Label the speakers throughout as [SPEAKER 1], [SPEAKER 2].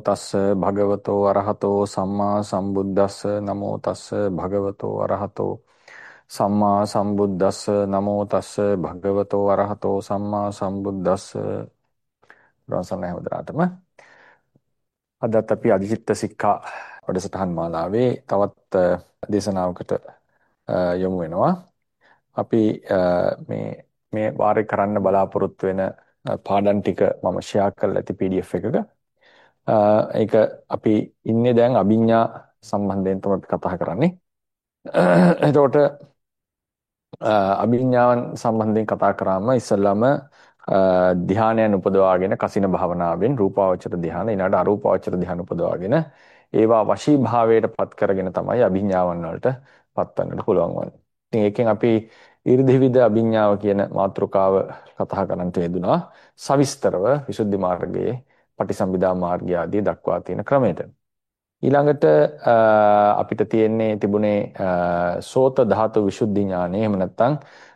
[SPEAKER 1] තස්ස භගවතෝ අරහතෝ සම්මා සම්බුද්දස්ස නමෝ තස්ස භගවතෝ අරහතෝ සම්මා සම්බුද්දස්ස නමෝ තස්ස භගවතෝ අරහතෝ සම්මා සම්බුද්දස්ස රසන හැමදාටම අදත් අපි අධිචිත්ත සික්ඛා වැඩසටහන් මාලාවේ තවත් දේශනාවකට යොමු වෙනවා. අපි මේ වාරේ කරන්න බලාපොරොත්තු වෙන පාඩම් ටික මම ෂෙයා කරලා ඇති PDF එකක. ඒක අපි ඉන්නේ දැන් අභිඥා සම්බන්ධයෙන් තමයි අපි කතා කරන්නේ. එතකොට අභිඥාවන් සම්බන්ධයෙන් කතා කරාම ඉස්සල්ලාම ධ්‍යානයන් උපදවාගෙන කසින භාවනාවෙන් රූපාවචර ධ්‍යාන ඊළඟට අරූපාවචර ධ්‍යාන උපදවාගෙන ඒවා වශී භාවයට පත් කරගෙන තමයි අභිඥාවන් වලට පත්වන්නට පුළුවන් වන්නේ. ඉතින් ඒකෙන් අපි ඊර්ධිවිද අභිඥාව කියන මාතෘකාව කතා කරන්නට යෙදුනා සවිස්තරව විසුද්ධි මාර්ගයේ පටිසම්භිදා මාර්ගය ආදී දක්වා තියෙන ක්‍රමයට. ඊළඟට අපිට තිබුණේ සෝත ධාතු විසුද්ධි ඥානය එහෙම නැත්නම්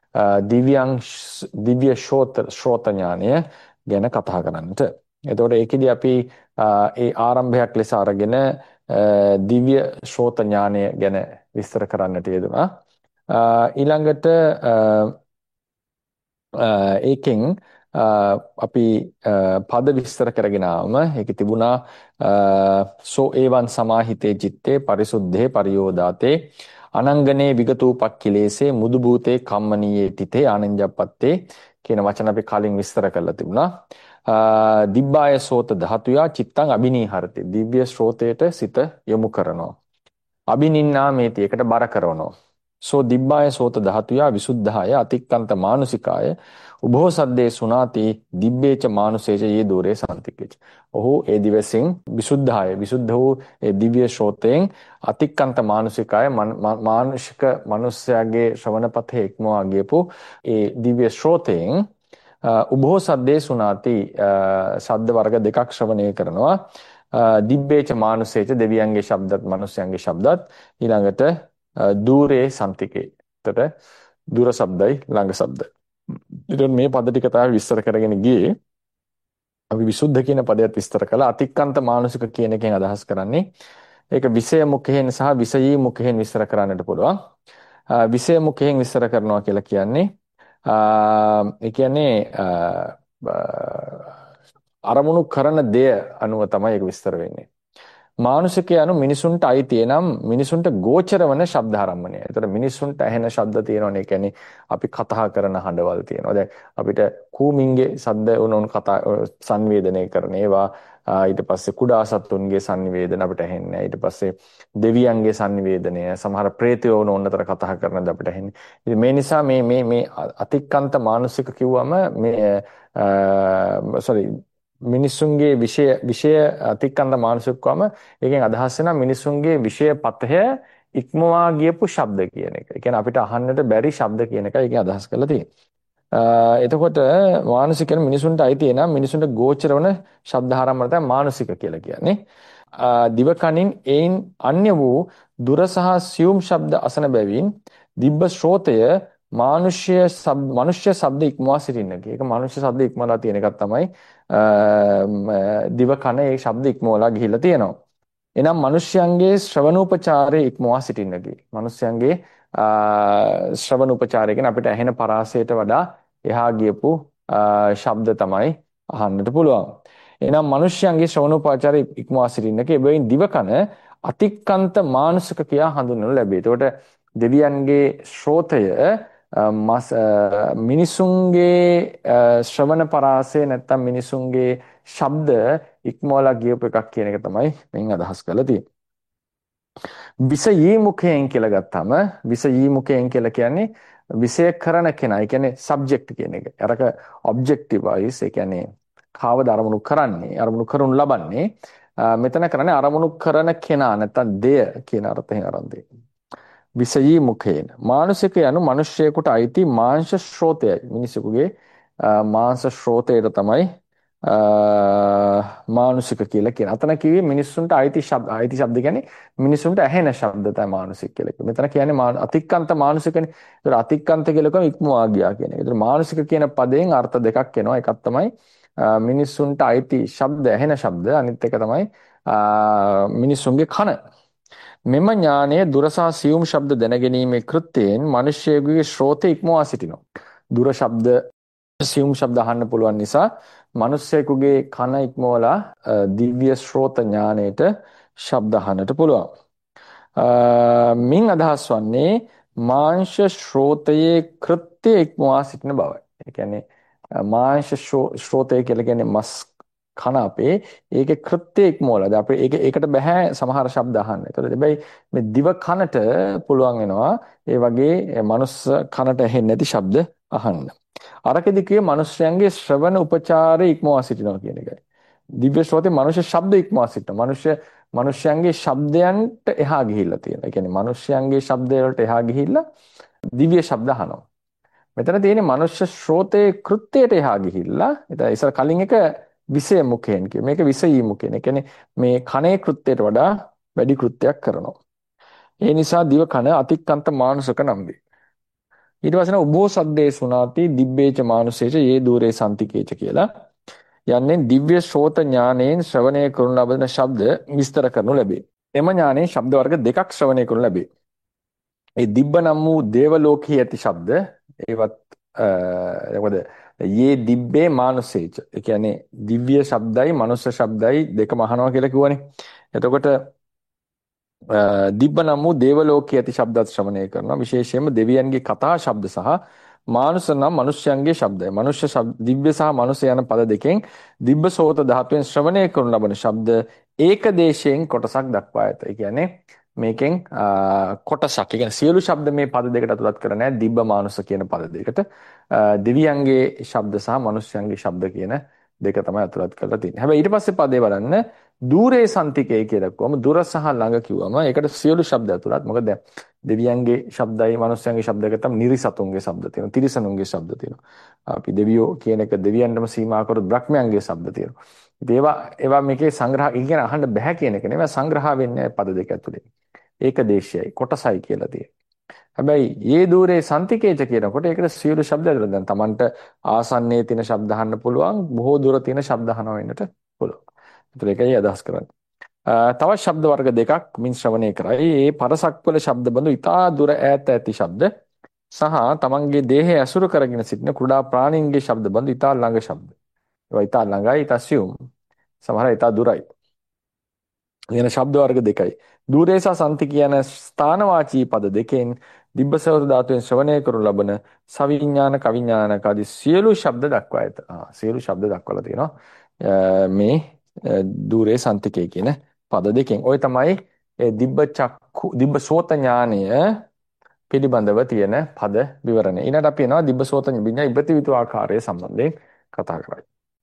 [SPEAKER 1] දිව්‍ය ශ්‍රෝත ඥානය ගැන කතා කරන්නට. එතකොට ඒකෙදි අපි ඒ ආරම්භයක් ලෙස අරගෙන දිව්‍ය ශ්‍රෝත ඥානය ගැන විස්තර කරන්නට යෙදුනා. ඊළඟට ඒකෙන් අපි පද විස්තර කරගෙන ආවම ඒකේ තිබුණා සෝ ඒවන් සමාහිතේ චිත්තේ පරිසුද්ධේ පරියෝදාතේ අනංගනේ විගතූපක්ඛිලේසේ මුදු භූතේ කම්මනීයේ තිතේ ආනන්ජප්පත්තේ කියන වචන අපි කලින් විස්තර කරලා තිබුණා. දිබ්බාය සෝත ධාතුයා චිත්තං අබිනීහරති. දිව්‍ය ශ්‍රෝතයට සිත යොමු කරනවා. අබිනින්නා මේති එකට බර කරනවා. සෝ දිබ්බාය සෝත ධාතුයා විසුද්ධාය අතික්කන්ත මානුසිකාය උභෝ සද්දේ සුනාති දිබ්බේච මානුසේච යේ දෝරේ සම්තිකේච. ඔහු ඒ දිවසින් විසුද්ධාය විසුද්ධ වූ ඒ දිව්‍ය ශ්‍රෝතයෙන් අතික්කන්ත මානුසිකාය මානුෂික මනුස්සයාගේ ශ්‍රවණපතේ ඉක්මවා ගියපු ඒ දිව්‍ය ශ්‍රෝතයෙන් උභෝ සද්දේ සුනාති ශබ්ද වර්ග දෙකක් ශ්‍රවණය කරනවා. දිබ්බේච මානුසේච දෙවියන්ගේ ශබ්දත් මනුස්සයන්ගේ ශබ්දත් ඊළඟට දූරේ සම්තිකේ. එතකොට දුර ශබ්දයි ළඟ ශබ්දයි. ඊට මේ පද ටික තමයි විස්තර කරගෙන ගියේ. අපි විසුද්ධ කියන පදයට විස්තර කළා. අතික්කන්ත මානසික කියන එකෙන් අදහස් කරන්නේ ඒක විෂය මුඛයෙන් සහ විෂයී මුඛයෙන් විස්තර කරන්නට පුළුවන්. විෂය මුඛයෙන් විස්තර කරනවා කියලා කියන්නේ ඒ කියන්නේ අරමුණු කරන දේ අනුව තමයි ඒක විස්තර වෙන්නේ. මානුෂිකය anu මිනිසුන්ට අයිති නම් මිනිසුන්ට ගෝචර වන ශබ්ද ආරම්භණය. ඒතර මිනිසුන්ට ඇහෙන ශබ්ද තියෙනවනේ. ඒ කියන්නේ අපි කතා කරන හඬවල් තියෙනවා. දැන් අපිට කූමින්ගේ ශබ්ද උනොන් කතා සංවේදනය කරන ඒවා ඊට පස්සේ කුඩා සත්තුන්ගේ සංවේදන අපිට ඇහෙන්නේ. ඊට පස්සේ දෙවියන්ගේ සංවේදනය සමහර ප්‍රේතයෝ උනොන්නතර කතා කරනද අපිට ඇහෙන්නේ. ඉතින් මේ නිසා මේ අතික්කන්ත මානුෂික කිව්වම මිනිසුන්ගේ විෂය අතික්කන්ත මානසිකවම ඒකෙන් අදහස් වෙනවා මිනිසුන්ගේ විෂය පතය ඉක්මවා ගියපු ශබ්ද කියන එක. ඒ කියන්නේ අපිට අහන්නට බැරි ශබ්ද කියන එකයි ඒකෙන් අදහස් කරලා තියෙන්නේ. එතකොට මානසිකන මිනිසුන්ට අයිති එනම් මිනිසුන්ට ගෝචර වන ශබ්ද ආරම්භන තමයි මානසික කියලා කියන්නේ. දිවකණින් ඒන් අන්‍ය වූ දුර සහ සියුම් ශබ්ද අසන බැවින් දිබ්බ ශ්‍රෝතය මනුෂ්‍ය ශබ්ද ඉක්මවා සිටින්නකි. ඒක මනුෂ්‍ය ශබ්ද ඉක්මවලා තියෙන එකක් තමයි දිව කන ඒ ශබ්ද ඉක්මවලා ගිහිල්ලා තියෙනවා. එනම් මනුෂ්‍යයන්ගේ ශ්‍රවණෝපචාරයේ ඉක්මවා සිටින්නකි. මනුෂ්‍යයන්ගේ ශ්‍රවණෝපචාරය කියන්නේ අපිට ඇහෙන පරාසයට වඩා එහා ගියපු ශබ්ද තමයි අහන්නට පුළුවන්. එනම් මනුෂ්‍යයන්ගේ ශ්‍රවණෝපචාරයේ ඉක්මවා සිටින්නකි. එබැවින් දිව කන අතික්කන්ත මානසික කියා හඳුන්වනු ලැබේ. එතකොට දෙවියන්ගේ ශ්‍රෝතය මිනිසුන්ගේ ශ්‍රවණ පරාසය නැත්තම් මිනිසුන්ගේ ශබ්ද ඉක්මවලා ගියපු එකක් කියන එක තමයි මෙන් අදහස් කරලා තියෙන්නේ. විෂයී මුඛයෙන් කියලා ගත්තාම විෂයී මුඛයෙන් කියලා කියන්නේ විෂය කරන කෙනා. ඒ කියන්නේ සබ්ජෙක්ට් කියන එක. අරක ඔබ්ජෙක්ටිව් වයිස් ඒ කියන්නේ කාවද අරමුණු කරන්නේ අරමුණු කරනු ලබන්නේ. මෙතන කරන්නේ අරමුණු කරන කෙනා නැත්තම් දෙය කියන අර්ථයෙන් අරන් දෙන්නේ. විෂයී මුඛයෙන් මානසික යනු මිනිස්සෙකුට අයිති මාංශ ශ්‍රෝතයයි. මිනිසෙකුගේ මාංශ ශ්‍රෝතයට තමයි මානුෂික කියලා කියන. අතන කිව්වේ මිනිස්සුන්ට අයිති ශබ්ද. අයිති ශබ්ද කියන්නේ මිනිස්සුන්ට ඇහෙන ශබ්ද තමයි මානුෂික කියලා කිව්වේ. මෙතන කියන්නේ අතික්කන්ත මානුෂිකනේ. ඒතර අතික්කන්ත කියලා කියම ඉක්මවා ගියා කියන එක. ඒතර මානුෂික කියන පදයෙන් අර්ථ දෙකක් එනවා. එකක් තමයි මිනිස්සුන්ට අයිති ශබ්ද, ඇහෙන ශබ්ද. අනිත් එක තමයි මිනිස්සුන්ගේ කන. මෙම ඥානය දුර සහ සියුම් ශබ්ද දැනගැනීමේ කෘත්‍යයෙන් මිනිස්යෙකුගේ ශ්‍රෝතය ඉක්මවා සිටිනවා. දුර ශබ්ද, සියුම් ශබ්ද අහන්න පුළුවන් නිසා මිනිස්සෙකුගේ කන ඉක්මවලා දිව්‍ය ශ්‍රෝත ඥානයට ශබ්ද අහන්නට පුළුවන්. මින් අදහස් වන්නේ මාංශ ශ්‍රෝතයේ කෘත්‍ය ඉක්මවා සිටින බවයි. ඒ කියන්නේ මාංශ ශ්‍රෝතය කියලා කියන්නේ මස් කන අපේ ඒකේ කෘත්‍ය ඉක්මවලා. දැන් අපේ ඒකට බෑ සමහර ශබ්ද අහන්න. ඒතකොට හැබැයි මේ දිව කනට පුළුවන් වෙනවා ඒ වගේ මනුස්ස කනට ඇහෙන්නේ නැති ශබ්ද අහන්න. අරකෙදි කියේ මිනිස්යන්ගේ ශ්‍රවණ උපචාරය ඉක්මවා සිටිනවා කියන එකයි. දිව්‍ය ශ්‍රෝතේ මනුෂ්‍ය ශබ්ද ඉක්මවා සිටිනවා. මිනිස්යන්ගේ ශබ්දයන්ට එහා ගිහිල්ලා තියෙනවා. ඒ කියන්නේ මිනිස්යන්ගේ ශබ්ද වලට එහා ගිහිල්ලා දිව්‍ය ශබ්ද අහනවා. මෙතන තියෙන්නේ මනුෂ්‍ය ශ්‍රෝතේ කෘත්‍යයට එහා ගිහිල්ලා. ඒතර ඉස්සර කලින් එක විෂය මුඛයෙන් කිය. මේක විෂයී මුඛයෙන්. ඒ කියන්නේ මේ කනේ කෘත්‍යයට වඩා වැඩි කෘත්‍යයක් කරනවා. ඒ නිසා දිව කන අතික්කන්ත මානුෂක නම් වේ. ඊට පස්සේ උභෝ සද්දේ සුනාති දිබ්බේච මානුසේච යේ දූරේ සම්තිකේච කියලා යන්නේ දිව්‍ය ශ්‍රෝත ඥානයෙන් ශ්‍රවණය කරනු ලබන ශබ්ද විස්තර කරනු ලැබේ. එම ඥානයෙන් ශබ්ද වර්ග දෙකක් ශ්‍රවණය කරනු ලැබේ. ඒ දිබ්බ නම් වූ දේව ලෝකයේ ඇති ශබ්ද ඒවත් මොකද යේ දිබ්බේ මානුසේච. ඒ කියන්නේ දිව්‍ය ශබ්දයි මනුෂ්‍ය ශබ්දයි දෙකම අහනවා කියලා කිව්වනේ. එතකොට දිබ්බ නම් වූ දේවලෝකයේ ඇති ශබ්දත් ශ්‍රවණය කරනවා. විශේෂයෙන්ම දෙවියන්ගේ කතා ශබ්ද සහ මානුෂ නම් මිනිස්යන්ගේ ශබ්දය. මනුෂ්‍ය දිව්‍ය සහ මනුෂ්‍ය යන පද දෙකෙන් දිබ්බ සෝත ධාතුවෙන් ශ්‍රවණය කරනු ලබන ශබ්ද ඒකදේශයෙන් කොටසක් දක්වා ඇත. ඒ කියන්නේ මේකෙන් කොටසක්. ඒ කියන්නේ සියලු ශබ්ද මේ පද දෙකට අතුලත් කර නැහැ. දිබ්බ මානුෂ කියන පද දෙකට දෙවියන්ගේ ශබ්ද සහ මනුෂ්‍යයන්ගේ ශබ්ද කියන දෙක තමයි අතුලත් කරලා තියෙන්නේ. හැබැයි ඊට පස්සේ පදේ බලන්න දූරේ සන්තිකේ කියලා කිව්වම දුර සහ ළඟ කිව්වම ඒකට සියලු ශබ්ද ඇතුළත්. මොකද දෙවියන්ගේ ශබ්දයි මනුස්සයන්ගේ ශබ්දයක තමයි නිරිසතුන්ගේ ශබ්ද තියෙනවා. තිරිසනුන්ගේ ශබ්ද තියෙනවා. අපි දෙවියෝ කියන එක දෙවියන්ටම සීමා කරොත් බ්‍රහ්මයන්ගේ ශබ්ද තියෙනවා. ඉතින් ඒවා මේකේ සංග්‍රහ කියන අහන්න බෑ කියන එක නෙවෙයි සංග්‍රහ වෙන්නේ පද දෙක ඇතුලේ. ඒක දේශයයි කොටසයි කියලා තියෙනවා. හැබැයි යේ දූරේ සන්තිකේච කියනකොට ඒකට සියලු ශබ්ද ඇතුළත්. දැන් Tamanට ආසන්නයේ තියෙන ශබ්ද අහන්න පුළුවන්. බොහෝ දුර තියෙන ශබ්ද අහනවා වෙන්නට පුළුවන්. ඒතර ඒකයි අදහස් කරන්නේ. තවත් ශබ්ද වර්ග දෙකක් මින් ශ්‍රවණය කරයි. ඒ පරසක්වල ශබ්ද බඳු ඉතා දුර ඈත ඇති ශබ්ද සහ තමන්ගේ දේහය ඇසුරු කරගෙන සිටින කුඩා ප්‍රාණීන්ගේ ශබ්ද බඳු ඉතා ළඟ ශබ්ද. ඒවා ඉතා ළඟයි, ඉතා සියුම්. සමහර ඉතා දුරයි. කියන ශබ්ද වර්ග දෙකයි. දූරේ සහ සන්ති කියන ස්ථානවාචී පද දෙකෙන් දිබ්බසවර ධාතුවෙන් ශ්‍රවණය කරනු ලබන සවිඥාන කවිඥානක ආදී සියලු ශබ්ද දක්වා ඇත. සියලු ශබ්ද දක්වලා තියෙනවා. මේ දූරේ සන්තිකේ කියන පද දෙකෙන්. ওই තමයි දිබ්බ චක්ඛු දිබ්බ සෝත ඥානය පිළිබඳව තියෙන පද විවරණය. ඊළඟට අපි එනවා දිබ්බ සෝත විඤ්ඤාණ ඉබ්‍රතිවිතු ආකාරය සම්බන්ධයෙන් කතා කරයි.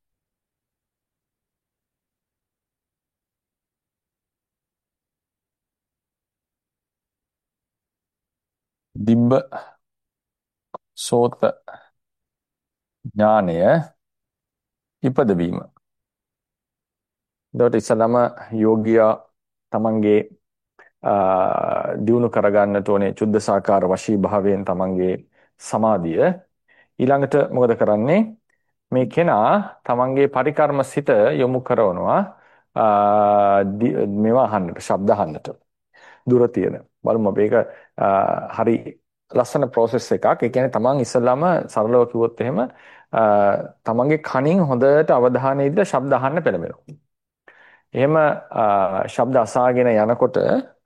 [SPEAKER 1] දිබ්බ සෝත ඥානය ඉපදවීම. එතකොට ඉස්සලම යෝගියා තමන්ගේ දියුණු කරගන්නට ඕනේ චුද්ධසාකාර වශී භාවයෙන් තමන්ගේ සමාධිය. ඊළඟට මොකද කරන්නේ? මේ කෙනා තමන්ගේ පරිකර්ම සිත යොමු කරනවා මේවා අහන්නට, ශබ්ද අහන්නට. දුර තියෙන. බලමු අපි ඒක හරි ලස්සන process එකක්. ඒ කියන්නේ තමන් ඉස්සෙල්ලාම සරලව කිව්වොත් එහෙම තමන්ගේ කනින් හොඳට අවධානය දීලා ශබ්ද අහන්න පෙළඹෙනවා. එහෙම ශබ්ද අසාගෙන යනකොට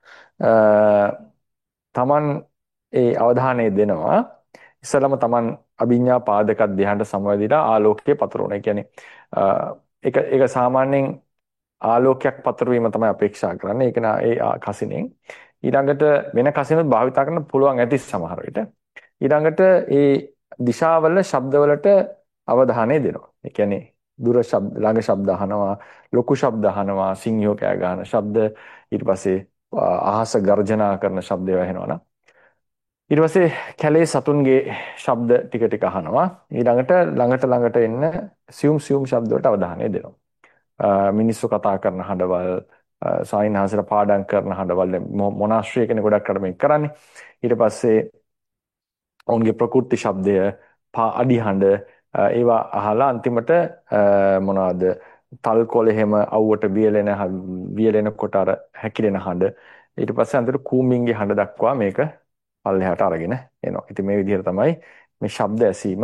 [SPEAKER 1] තමන් ඒ අවධානය දෙනවා. ඉස්සෙල්ලාම තමන් අභිඥා පාදක ධ්‍යානට සමවැදිලා ආලෝකයේ පතරවන. ඒ කියන්නේ ඒක සාමාන්‍යයෙන් ආලෝකයක් පතරවීම තමයි අපේක්ෂා කරන්නේ. ඒක නා ඒ කසිනෙන් ඊළඟට වෙන කසිනුත් භාවිතා කරන්න පුළුවන් ඇති සමහර විට. ඊළඟට ඒ දිශාවල ශබ්දවලට අවධානය දෙනවා. ඒ කියන්නේ දුර ශබ්ද ළඟ ශබ්ද අහනවා, ලොකු ශබ්ද අහනවා, සිංහයෝ කෑ ගහන ශබ්ද, ඊට පස්සේ අහස ගර්ජනා කරන ශබ්ද ඒවා එනවනම් ඊට පස්සේ කැලේ සතුන්ගේ ශබ්ද ටික ටික අහනවා. ඊළඟට ළඟට එන්න සියුම් සියුම් ශබ්ද වලට අවධානය දෙනවා. මිනිස්සු කතා කරන හඬවල්, සායින්හාසලා පාඩම් කරන හඬවල්, මොනාස්ට්‍රි කෙනෙක් ගොඩක් කඩ මේක කරන්නේ. ඊට පස්සේ ඔවුන්ගේ ප්‍රකෘති ශබ්දය, අඩි හඬ, ඒවා අහලා අන්තිමට මොනවද තල් කොළ එහෙම අවුවට වියලෙනකොට අර හැකිලෙන හඬ. ඊට පස්සේ අන්තිමට කූඹින්ගේ හඬ දක්වා මේක පල්ලෙහාට අරගෙන එනවා. ඉතින් මේ විදිහට තමයි මේ ශබ්ද ඇසීම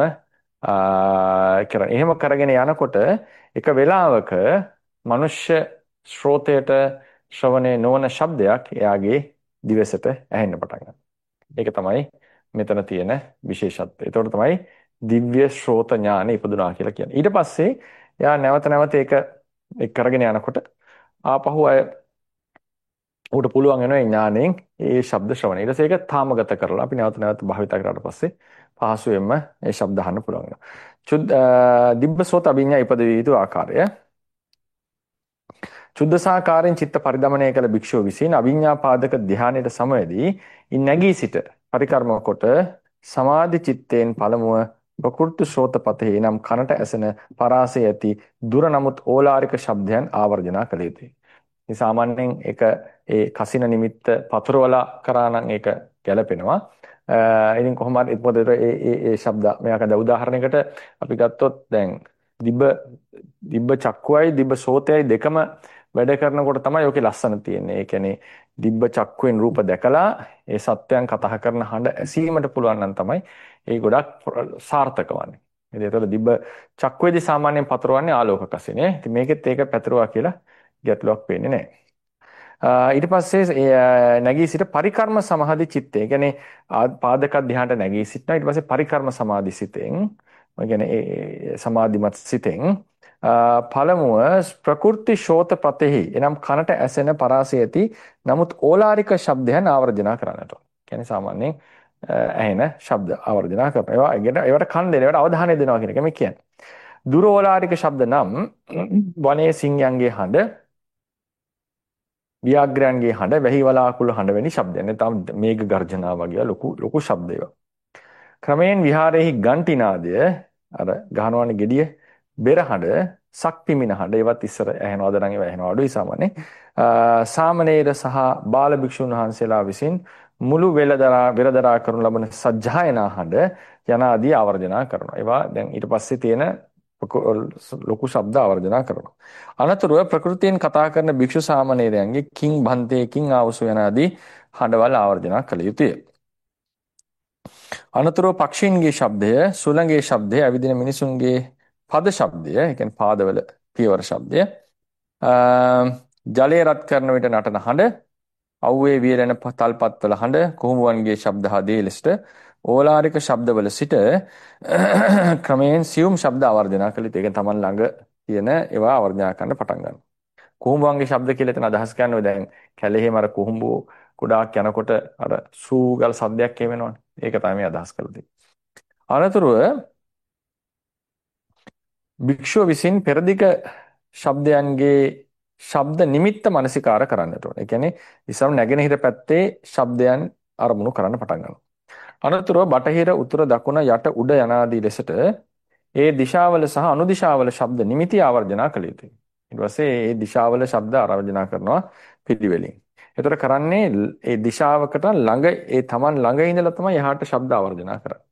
[SPEAKER 1] කරන්නේ. එහෙම කරගෙන යනකොට එක වෙලාවක මනුෂ්‍ය ශ්‍රෝතයට ශ්‍රවණය නොවන ශබ්දයක් එයාගේ දිවසට ඇහෙන්න පටන් ගන්නවා. ඒක තමයි මෙතන තියෙන විශේෂත්වය. ඒතකොට තමයි දිව්‍ය ශ්‍රෝත ඥානෙ ඉපදුනා කියලා කියන්නේ. ඊට පස්සේ එයා නැවත නැවත ඒක කරගෙන යනකොට ආපහු ඌට පුළුවන් වෙනවා ඒ ඥාණයෙන් ඒ ශබ්ද ශ්‍රවණය. ඊට පස්සේ ඒක තාමගත කරලා අපි නැවත නැවත භාවිත කරාට පස්සේ පහසුවෙන්ම ඒ ශබ්ද අහන්න පුළුවන් වෙනවා. දිබ්බසෝත අභිඥා ඉපදවිය යුතු ආකාරය. චුද්දසාකාරයෙන් චිත්ත පරිදමණය කළ භික්ෂුව විසින් අභිඥා පාදක ධානයට සමවැදී ඉන් නැගී සිට පරිකර්ම කොට සමාධි චිත්තයෙන් පළමුව ප්‍රකෘති ශ්‍රෝතපතේ නම් කනට ඇසෙන පරාසය ඇති දුර නමුත් ඕලාරික ශබ්දයන් ආවර්ජනා කළ යුතුයි. ඉතින් සාමාන්‍යයෙන් ඒ කසින නිමිත්ත පතුරවලා කරා නම් ඒක ගැලපෙනවා. ඉතින් කොහොම හරි මොකද ඒ ශබ්ද මෙයාක දැන් උදාහරණයකට අපි ගත්තොත් දැන් දිබ්බ චක්කුවයි දිබ්බ සෝතයයි දෙකම වැඩ කරනකොට තමයි ඔකේ ලස්සන තියෙන්නේ. ඒ කියන්නේ දිබ්බ චක්කුවෙන් රූප දැකලා ඒ සත්‍යයන් කතා කරන හඬ ඇසීමට පුළුවන් නම් තමයි ඒ ගොඩක් සාර්ථක වන්නේ. ඉතින් ඒතකොට දිබ්බ චක්කුවේදී සාමාන්‍යයෙන් පතරවන්නේ ආලෝක කසිනේ. ඉතින් මේකෙත් ඒක පැතුරුවා කියලා ගැටලුවක් වෙන්නේ නැහැ. ඊට පස්සේ නැගී සිට පරිකර්ම සමාධි චිත්තය. ඒ කියන්නේ පාදක ධ්‍යානට නැගී සිටනවා. ඊට පස්සේ පරිකර්ම සමාධි සිතෙන්, ඒ කියන්නේ ඒ සමාධිමත් සිතෙන් පළමුව ප්‍රකෘති ශෝත පතෙහි එනම් කනට ඇසෙන පරාසය ඇති නමුත් ඕලාරික ශබ්දයන් ආවර්ජනා කරන්නට ඕන. කියන්නේ සාමාන්‍යයෙන් ඇහෙන ශබ්ද ආවර්ජනා කරනවා. ඒවට කන් දෙන, ඒවට අවධානය දෙනවා කියන එක මේ කියන්නේ. දුර ඕලාරික ශබ්ද නම් වනයේ සිංහයන්ගේ හඬ, ව්‍යාග්‍රයන්ගේ හඬ, වැහි වලාකුළු හඬ වැනි ශබ්දයන්. නැත්නම් මේඝ ගර්ජනා වගේ ලොකු ශබ්ද ඒවා. ක්‍රමයෙන් විහාරයේහි ගන්ටිනාදය අර ගහනවනේ gediya බෙරහඬ සක්පිමින හඬ ඒවත් ඉස්සර ඇහෙනවද නම් ඒවා ඇහෙනව අඩුයි සාමාන්‍යයෙන්. සාමණේර සහ බාල භික්ෂුන් වහන්සේලා විසින් මුළු වෙරදරා කරනු ලබන සජ්ජායනා හඬ යනාදී ආවර්ජනා කරනවා. ඒවා දැන් ඊට පස්සේ තියෙන ලොකු ශබ්ද ආවර්ජනා කරනවා. අනතුරුව ප්‍රകൃතියෙන් කතා කරන භික්ෂු සාමණේරයන්ගේ කිං භන්තේ කිං ආවසු යනාදී හඬවල් ආවර්ජනා කළ යුතුය. අනතුරුව පක්ෂීන්ගේ ශබ්දය, සුළඟේ ශබ්දය, ඇවිදින මිනිසුන්ගේ පද ශබ්දය, ඒ කියන්නේ පාදවල පියවර ශබ්දය, ජලය රත් කරන විට නටන හඬ, අව්වේ වියලෙන තල්පත්වල හඬ, කුහුඹුවන්ගේ ශබ්ද ආදී ලෙසට ඕලාරික ශබ්දවල සිට ක්‍රමයෙන් සියුම් ශබ්ද ආවර්ජනා කළ යුතුයි. ඒ කියන්නේ Taman ළඟ තියෙන ඒවා ආවර්ජනා කරන්න පටන් ගන්නවා. කුහුඹුවන්ගේ ශබ්ද කියලා එතන අදහස් කරන්නේ දැන් කැලේම අර කුහුඹු කුඩාක් යනකොට අර සූගල් සද්දයක් එවෙනවනේ. ඒක තමයි මේ අදහස් කරලා තියෙන්නේ. අනතුරුව භික්ෂුව විසින් පෙරදිග ශබ්දයන්ගේ ශබ්ද නිමිත්ත මනසිකාර කරන්නට ඕනේ. ඒ කියන්නේ ඉස්සර නැගෙනහිර පැත්තේ ශබ්දයන් අරමුණු කරන්න පටන් ගන්නවා. අනතුරුව බටහිර උතුර දකුණ යට උඩ යනාදී ලෙසට ඒ දිශාවල සහ අනුදිශාවල ශබ්ද නිමිති ආවර්ජනා කළ යුතුයි. ඊට පස්සේ ඒ දිශාවල ශබ්ද ආවර්ජනා කරනවා පිළිවෙලින්. ඒතර කරන්නේ ඒ දිශාවකට ළඟ Taman ළඟ ඉඳලා තමයි එහාට ශබ්ද ආවර්ජනා කරන්නේ.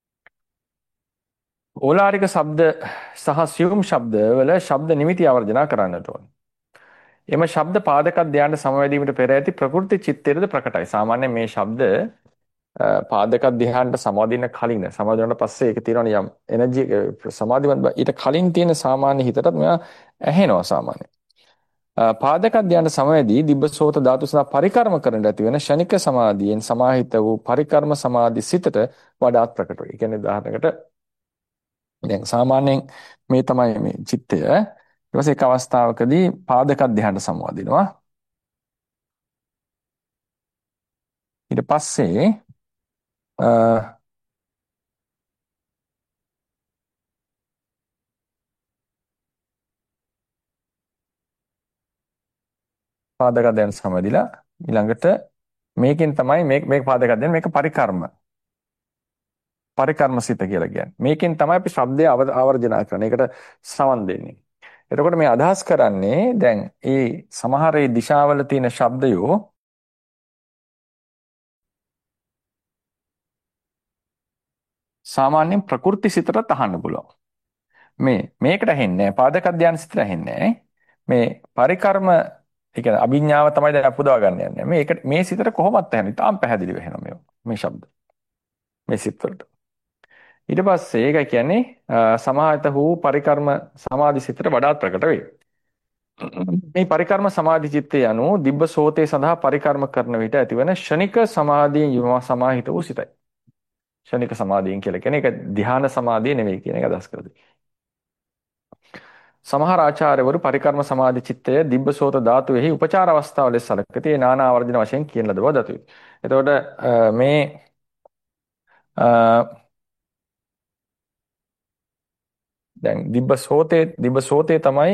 [SPEAKER 1] ඕලාරික ශබ්ද සහ සියුම් ශබ්ද වල ශබ්ද නිමිති ආවර්ජනා කරන්නට ඕනේ. එම ශබ්ද පාදක ධ්‍යාන සමවැදීමට පෙර ඇති ප්‍රකෘති චිත්තයේද ප්‍රකටයි. සාමාන්‍යයෙන් මේ ශබ්ද පාදක ධ්‍යානට සමාදින්න කලින් සමාදිනට පස්සේ ඒක තියෙනවනේ යම් එනර්ජි සමාධිමත් ඊට කලින් තියෙන සාමාන්‍ය හිතටත් මෙයා ඇහෙනවා සාමාන්‍යයෙන්. පාදක ධ්‍යාන සමවැදී දිබ්බසෝත ධාතු සහ පරිකර්ම කරන්න ඇති වෙන ෂණික සමාධියෙන් සමාහිත වූ පරිකර්ම සමාධි සිතට වඩාත් ප්‍රකට වේ. ඒ කියන්නේ උදාහරණයකට දැන් සාමාන්‍යයෙන් මේ තමයි මේ චිත්තය. ඊට පස්සේ එක් අවස්ථාවකදී පාදක ධ්‍යානට සමවදිනවා. ඊට පස්සේ පාදක ධ්‍යාන සමවදිලා ඊළඟට මේකෙන් තමයි මේක පාදක ධ්‍යාන මේක පරිකර්ම. පරිකර්මසිත කියලා කියන්නේ. මේකෙන් තමයි අපි ශබ්දය ආවර්ජනා කරන්නේ. ඒකට සවන් දෙන්නේ. එතකොට මේ අදහස් කරන්නේ දැන් ඒ සමහර ඒ දිශාවල තියෙන ශබ්දයෝ සාමාන්‍යයෙන් ප්‍රකෘති සිතට අහන්න පුළුවන්. මේකට ඇහෙන්නේ නැහැ. පාදක ධානය සිතට ඇහෙන්නේ නැහැ. මේ පරිකර්ම ඒ කියන්නේ අභිඥාව තමයි දැන් අපුදවා ගන්න යන්නේ. මේ සිතට කොහොමත් ඇහෙන්නේ. තාම පැහැදිලිව ඇහෙනවා මේ ශබ්ද. මේ සිත් වලට. ඊට පස්සේ ඒකයි කියන්නේ සමාහිත වූ පරිකර්ම සමාධි සිතට වඩාත් ප්‍රකට වේ. මේ පරිකර්ම සමාධි චිත්තය anu දිබ්බ සෝතේ සඳහා පරිකර්ම කරන විට ඇතිවන ෂණික සමාධියෙන් සමාහිත වූ සිතයි. ෂණික සමාධියෙන් කියලා කියන්නේ ඒක ධ්‍යාන සමාධිය නෙවෙයි කියන එක අදහස් කරදී. සමහර ආචාර්යවරු පරිකර්ම සමාධි චිත්තය දිබ්බසෝත ධාතුවේහි උපචාර අවස්ථාව ලෙස සැලකති. ඒ නානා ආවර්ජන වශයෙන් කියන ලද බව දතුයි. එතකොට මේ දැන් දිබ්බසෝතේ තමයි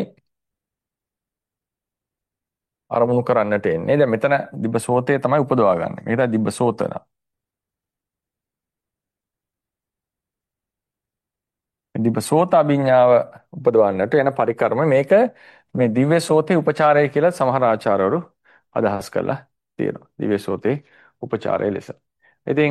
[SPEAKER 1] අරමුණු කරන්නට එන්නේ. දැන් මෙතන දිබ්බසෝතේ තමයි උපදවා ගන්න. මේක තමයි දිබ්බසෝතන. දිබ්බසෝත අභිඥාව උපදවන්නට එන පරිකර්ම මේක මේ දිව්‍ය සෝතේ උපචාරය කියලා සමහර ආචාර්යවරු අදහස් කරලා තියෙනවා. දිව්‍ය සෝතේ උපචාරය ලෙස. ඉතින්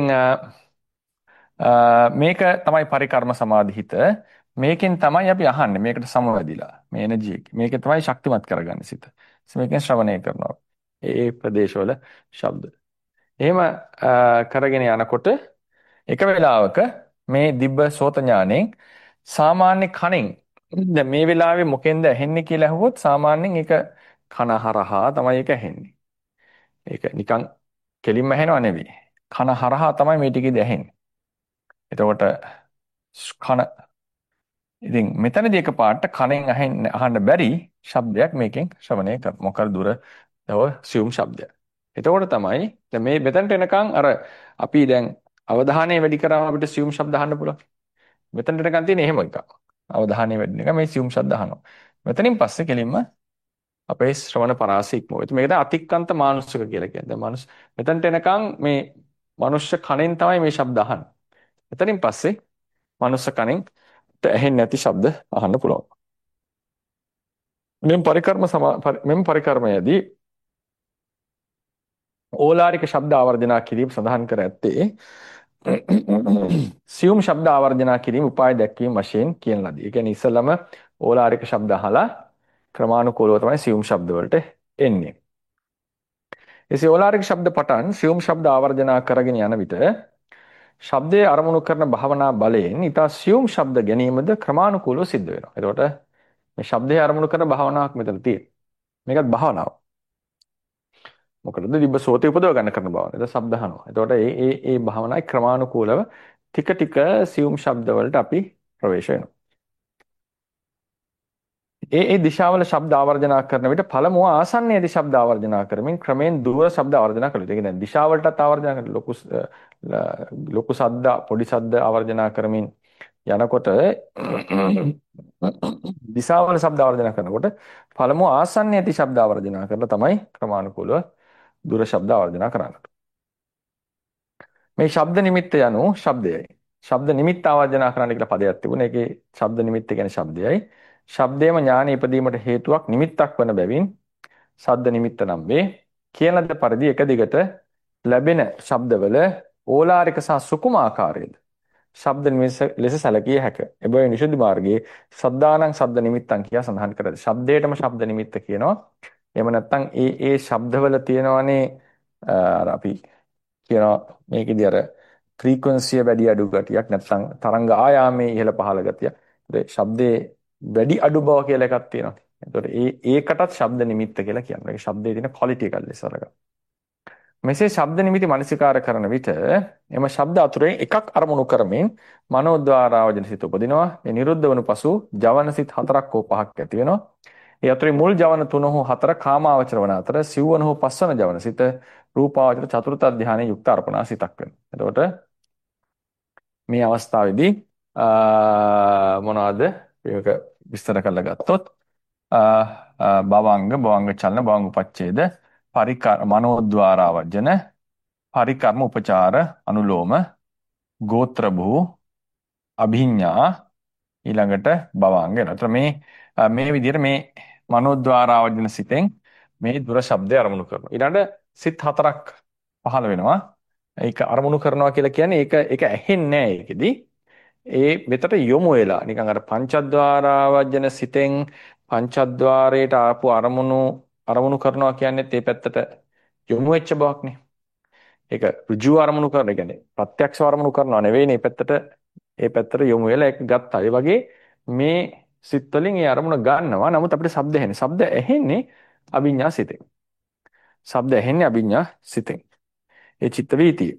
[SPEAKER 1] මේක තමයි පරිකර්ම සමාධිහිත. මේකෙන් තමයි අපි අහන්නේ. මේකට සමවැදිලා. මේ එනර්ජි එක. මේකෙන් තමයි ශක්තිමත් කරගන්නේ සිත. මේකෙන් ශ්‍රවණය කරනවා. ඒ ප්‍රදේශවල ශබ්ද. එහෙම කරගෙන යනකොට එක වෙලාවක මේ දිබ්බ සෝත ඥාණයෙන් සාමාන්‍ය කණෙන් දැන් මේ වෙලාවේ මොකෙන්ද ඇහෙන්නේ කියලා අහුවොත් සාමාන්‍යයෙන් ඒක කන හරහා තමයි ඒක ඇහෙන්නේ. ඒක නිකන් කෙලින්ම ඇහෙනව නෙවෙයි. කන හරහා තමයි මේ ටිකේදී ඇහෙන්නේ. එතකොට කන ඉතින් මෙතනදී එකපාරට කනෙන් අහන්න බැරි ශබ්දයක් මේකෙන් ශ්‍රවණය කර මොකද දුර තව සියුම් ශබ්දයක්. එතකොට තමයි දැන් මේ මෙතනට එනකන් අර අපි දැන් අවධානය වැඩි කරාම අපිට සියුම් ශබ්ද අහන්න පුළුවන්. මෙතනට එනකන් තියෙන එහෙම එකක්. අවධානය වැඩි එක මේ සියුම් ශබ්ද අහනවා. මෙතනින් පස්සේ කෙලින්ම අපේ ශ්‍රවණ පරාසය ඉක්මව. මේකට අතික්කන්ත මානුෂික කියලා කියන්නේ. දැන් මෙතනට එනකන් මේ මනුෂ්‍ය කණෙන් තමයි මේ ශබ්ද අහන්නේ. එතනින් පස්සේ මනුෂ්‍ය කණෙන් ඇහෙන්නේ නැති ශබ්ද අහන්න පුළුවන්. මෙම පරිකර්මයේදී ඕලාරික ශබ්ද ආවර්ජනා කිරීම සඳහන් කර ඇත්තේ සියුම් ශබ්ද ආවර්ජනා කිරීම උපාය දැක්වීම වශයෙන් කියන ලදී. ඒ කියන්නේ ඉස්සෙල්ලම ඕලාරික ශබ්ද අහලා ක්‍රමානුකූලව තමයි සියුම් ශබ්ද වලට එන්නේ. එසේ ඕලාරික ශබ්ද පටන් සියුම් ශබ්ද ආවර්ජනා කරගෙන යන විට ශබ්දයේ අරමුණු කරන භාවනා බලයෙන් ඊට සියුම් ශබ්ද ගැනීමද ක්‍රමානුකූලව සිද්ධ වෙනවා. එතකොට මේ ශබ්දයේ අරමුණු කරන භාවනාවක් මෙතන තියෙනවා. මේකත් භාවනාවක්. මොකටද දිබ්බ සෝතේ උපදව ගන්න කරන භාවනාව. ඒක ශබ්ද අහනවා. එතකොට ඒ භාවනායි ක්‍රමානුකූලව ටික ටික සියුම් ශබ්ද වලට අපි ප්‍රවේශ වෙනවා. ඒ දිශාවල ශබ්ද ආවර්ජනා කරන විට පළමුව ආසන්නයේදී ශබ්ද ආවර්ජනා කරමින් ක්‍රමෙන් දුර ශබ්ද ආවර්ජනා කළා. ඒ කියන්නේ දිශාවලටත් ආවර්ජනා කරන ලොකු ශබ්ද පොඩි ශබ්ද ආවර්ජනා කරමින් යනකොට දිශාවල ශබ්ද ආවර්ජනා කරනකොට පළමුව ආසන්නයේදී ශබ්ද ආවර්ජනා කරලා තමයි ක්‍රමානුකූලව දුර ශබ්ද ආවර්ජනා කරන්නට. මේ ශබ්ද නිමිත්ත යනු ශබ්දයයි. ශබ්ද නිමිත්ත ආවර්ජනා කරන්න කියලා පදයක් තිබුණා. ඒකේ ශබ්ද නිමිත්ත කියන්නේ ශබ්දයයි. ශබ්දයේම ඥාන ඉපදීමට හේතුවක් නිමිත්තක් වන බැවින් ශබ්ද නිමිත්ත නම් වේ. කියන ලද පරිදි එක දිගට ලැබෙන ශබ්දවල ඕලාරික සහ සුකුම ආකාරයේද ශබ්ද ලෙස සැලකිය හැක. එබැවින් විසුද්ධි මාර්ගයේ සද්දානං ශබ්ද නිමිත්තං කියා සඳහන් කරද. ශබ්දයටම ශබ්ද නිමිත්ත කියනවා. එහෙම නැත්නම් ඒ ශබ්දවල තියෙනවනේ අර අපි කියනවා මේකෙදි අර ෆ්‍රීකවන්සිය වැඩි අඩු ගතියක් නැත්නම් තරංග ආයාමයේ ඉහළ පහළ ගතිය. ඒ ශබ්දේ වැඩි අඩු බව කියලා එකක් තියෙනවා. එතකොට ඒකටත් ශබ්ද නිමිත්ත කියලා කියනවා. ඒක ශබ්දයේ තියෙන ක්වොලිටි එකක් ලෙස අරගන්න. මෙසේ ශබ්ද නිමිති මනසිකාර කරන විට එම ශබ්ද අතුරෙන් එකක් අරමුණු කරමින් මනෝද්වාරාවජන සිත උපදිනවා. ඒ නිරුද්ධ වනු පසු ජවන සිත් 4ක් හෝ 5ක් ඇති වෙනවා. ඒ අතුරේ මුල් ජවන 3 හෝ 4 කාමාවචර වන අතර සිව්වන හෝ පස්වන ජවන සිත රූපාවචර චතුර්ථ ධානයේ යුක්ත අර්පණා සිතක් වෙනවා. එතකොට මේ අවස්ථාවේදී මොනවද මේක විස්තර කරලා ගත්තොත් භවංග චලන භවංග උපච්ඡේද මනෝද්වාරාවජන පරිකර්ම උපචාර අනුලෝම ගෝත්‍ර භූ අභිඤ්ඤා ඊළඟට භවාංග වෙනවා. ඒතර මේ විදිහට මේ මනෝද්වාරාවජන සිතෙන් මේ දුර ශබ්දය අරමුණු කරනවා. ඊළඟට සිත් හතරක් පහළ වෙනවා. ඒක අරමුණු කරනවා කියලා කියන්නේ ඒක ඇහෙන්නේ නැහැ ඒකෙදි. ඒ වෙතට යොමු වෙලා නිකන් අර පංචද්වාරාවජන සිතෙන් පංචද්වාරයට ආපු අරමුණු කරනවා කියන්නේත් ඒ පැත්තට යොමු වෙච්ච බවක්නේ. ඒක ඍජුව අරමුණු කරන, ඒ කියන්නේ ප්‍රත්‍යක්ෂව අරමුණු කරනවා නෙවෙයිනේ. ඒ පැත්තට යොමු වෙලා ඒක ගත්තා. ඒ වගේ මේ සිත් වලින් ඒ අරමුණ ගන්නවා. නමුත් අපිට ශබ්ද ඇහෙන්නේ. ශබ්ද ඇහෙන්නේ අභිඥා සිතෙන්. ශබ්ද ඇහෙන්නේ අභිඥා සිතෙන්. ඒ චිත්ත වීතිය.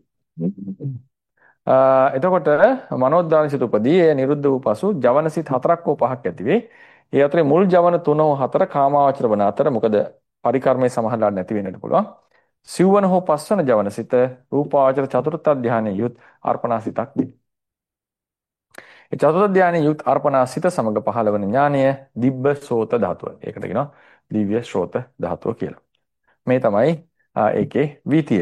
[SPEAKER 1] එතකොට මනෝද්වාර සිත උපදී එය නිරුද්ධ වූ පසු ජවන සිත් හතරක් හෝ පහක් ඇති වේ. ඒ අතරේ මුල් ජවන තුන හෝ හතර කාමාවචර වන අතර මොකද පරිකර්මයේ සමහරලාට නැති වෙන්නට පුළුවන්. සිව්වන හෝ පස්වන ජවන සිත රූපාවචර චතුර්ථ ධානයේ යුත් අර්පණා සිතක් වේ. ඒ චතුර්ථ ධානයේ යුත් අර්පණා සිත සමග පහළවන ඥානය දිබ්බ සෝත ධාතුව. ඒකට කියනවා දිව්‍ය ශ්‍රෝත ධාතුව කියලා. මේ තමයි ඒකේ වීතිය.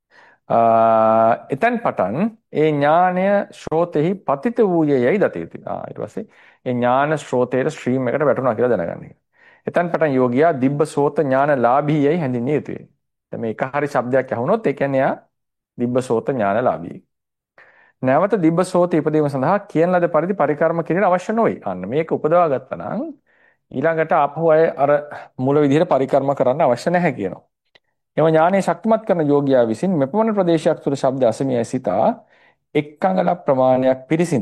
[SPEAKER 1] එතෙන් පටන් ඒ ඥානය ශ්‍රෝතෙහි පතිත වූයේ යයි දත යුතුයි. ඊට පස්සේ ඒ ඥාන ශ්‍රෝතයේ ස්ට්‍රීම් එකට වැටුණා කියලා දැනගන්න. එතෙන් පටන් යෝගියා දිබ්බ සෝත ඥානලාභී යයි හැඳින්විය යුතුයි. දැන් මේ එක හරි શબ્දයක් ඇහුනොත් ඒ කියන්නේ යා දිබ්බ සෝත ඥානලාභී. නැවත දිබ්බ සෝත ඉපදීම සඳහා කියන ලද පරිදි පරිකර්ම කිරීම අවශ්‍ය නොවේ. අන්න මේක උපදවා ගත්තා නම් ඊළඟට ආපහු අය අර මුල විදිහට පරිකර්ම කරන්න අවශ්‍ය නැහැ කියනවා. එම ඥානයේ ශක්තිමත් කරන යෝගියා විසින් මෙපමණ ප්‍රදේශයක් තුළ ශබ්ද අසමියයි සිතා එක් අඟල ප්‍රමාණයක් පිරිසිඳ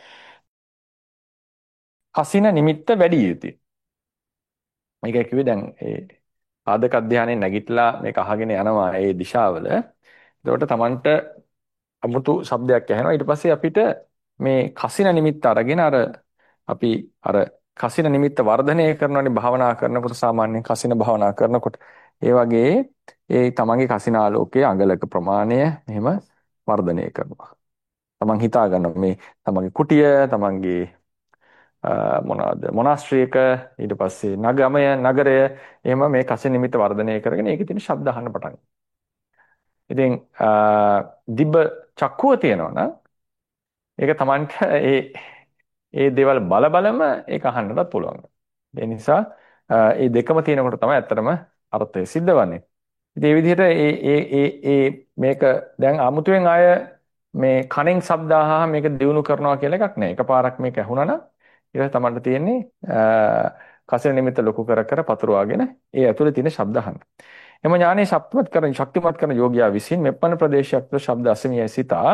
[SPEAKER 1] කසින නිමිත්ත වැඩි යුතුය. මේක කිව්වේ දැන් ඒ ආදක අධ්‍යානයේ නැගිටලා මේක අහගෙන යනවා ඒ දිශාවල. එතකොට Tamanට අමුතු શબ્දයක් ඇහෙනවා. ඊට පස්සේ අපිට මේ කසින නිමිත්ත අරගෙන අපි අර කසින නිමිත්ත වර්ධනය කරනවානේ භාවනා කරනකොට සාමාන්‍යයෙන් කසින භාවනා කරනකොට ඒ වගේ ඒ තමන්ගේ කසින ආලෝකයේ අඟලක ප්‍රමාණය මෙහෙම වර්ධනය කරනවා. තමන් හිතා ගන්නවා මේ තමන්ගේ කුටිය, තමන්ගේ මොනවාද මොනාස්ට්‍රියක ඊට පස්සේ නගරය එහෙම මේ කසින නිමිත්ත වර්ධනය කරගෙන ඒකේ තියෙන ශබ්ද අහන්න පටන් ගන්නවා. ඉතින් දිබ්බ චක්කුව තියෙනවා නම් ඒක තමන්ට ඒ දේවල් බලම ඒක අහන්නටත් පුළුවන්. ඒ නිසා ඒ දෙකම තියෙනකොට තමයි ඇත්තටම අර්ථය සිද්ධ වන්නේ. ඉතින් මේ විදිහට මේක දැන් 아무තුවෙන් ආය මේ කණෙන් ශබ්ද අහහා මේක දිනු කරනවා කියලා එකක් නැහැ. එකපාරක් මේක ඇහුණා නම් ඊට තමන්ට තියෙන්නේ කසින නිමිත්ත ලොකු කර කර පතුරවාගෙන ඒ ඇතුලේ තියෙන ශබ්ද අහන්න. එම ඥානෙ ශක්තිමත් කරන යෝගියා විසින් මෙපමණ ප්‍රදේශයක් තුළ ශබ්ද අසමියයි සිතා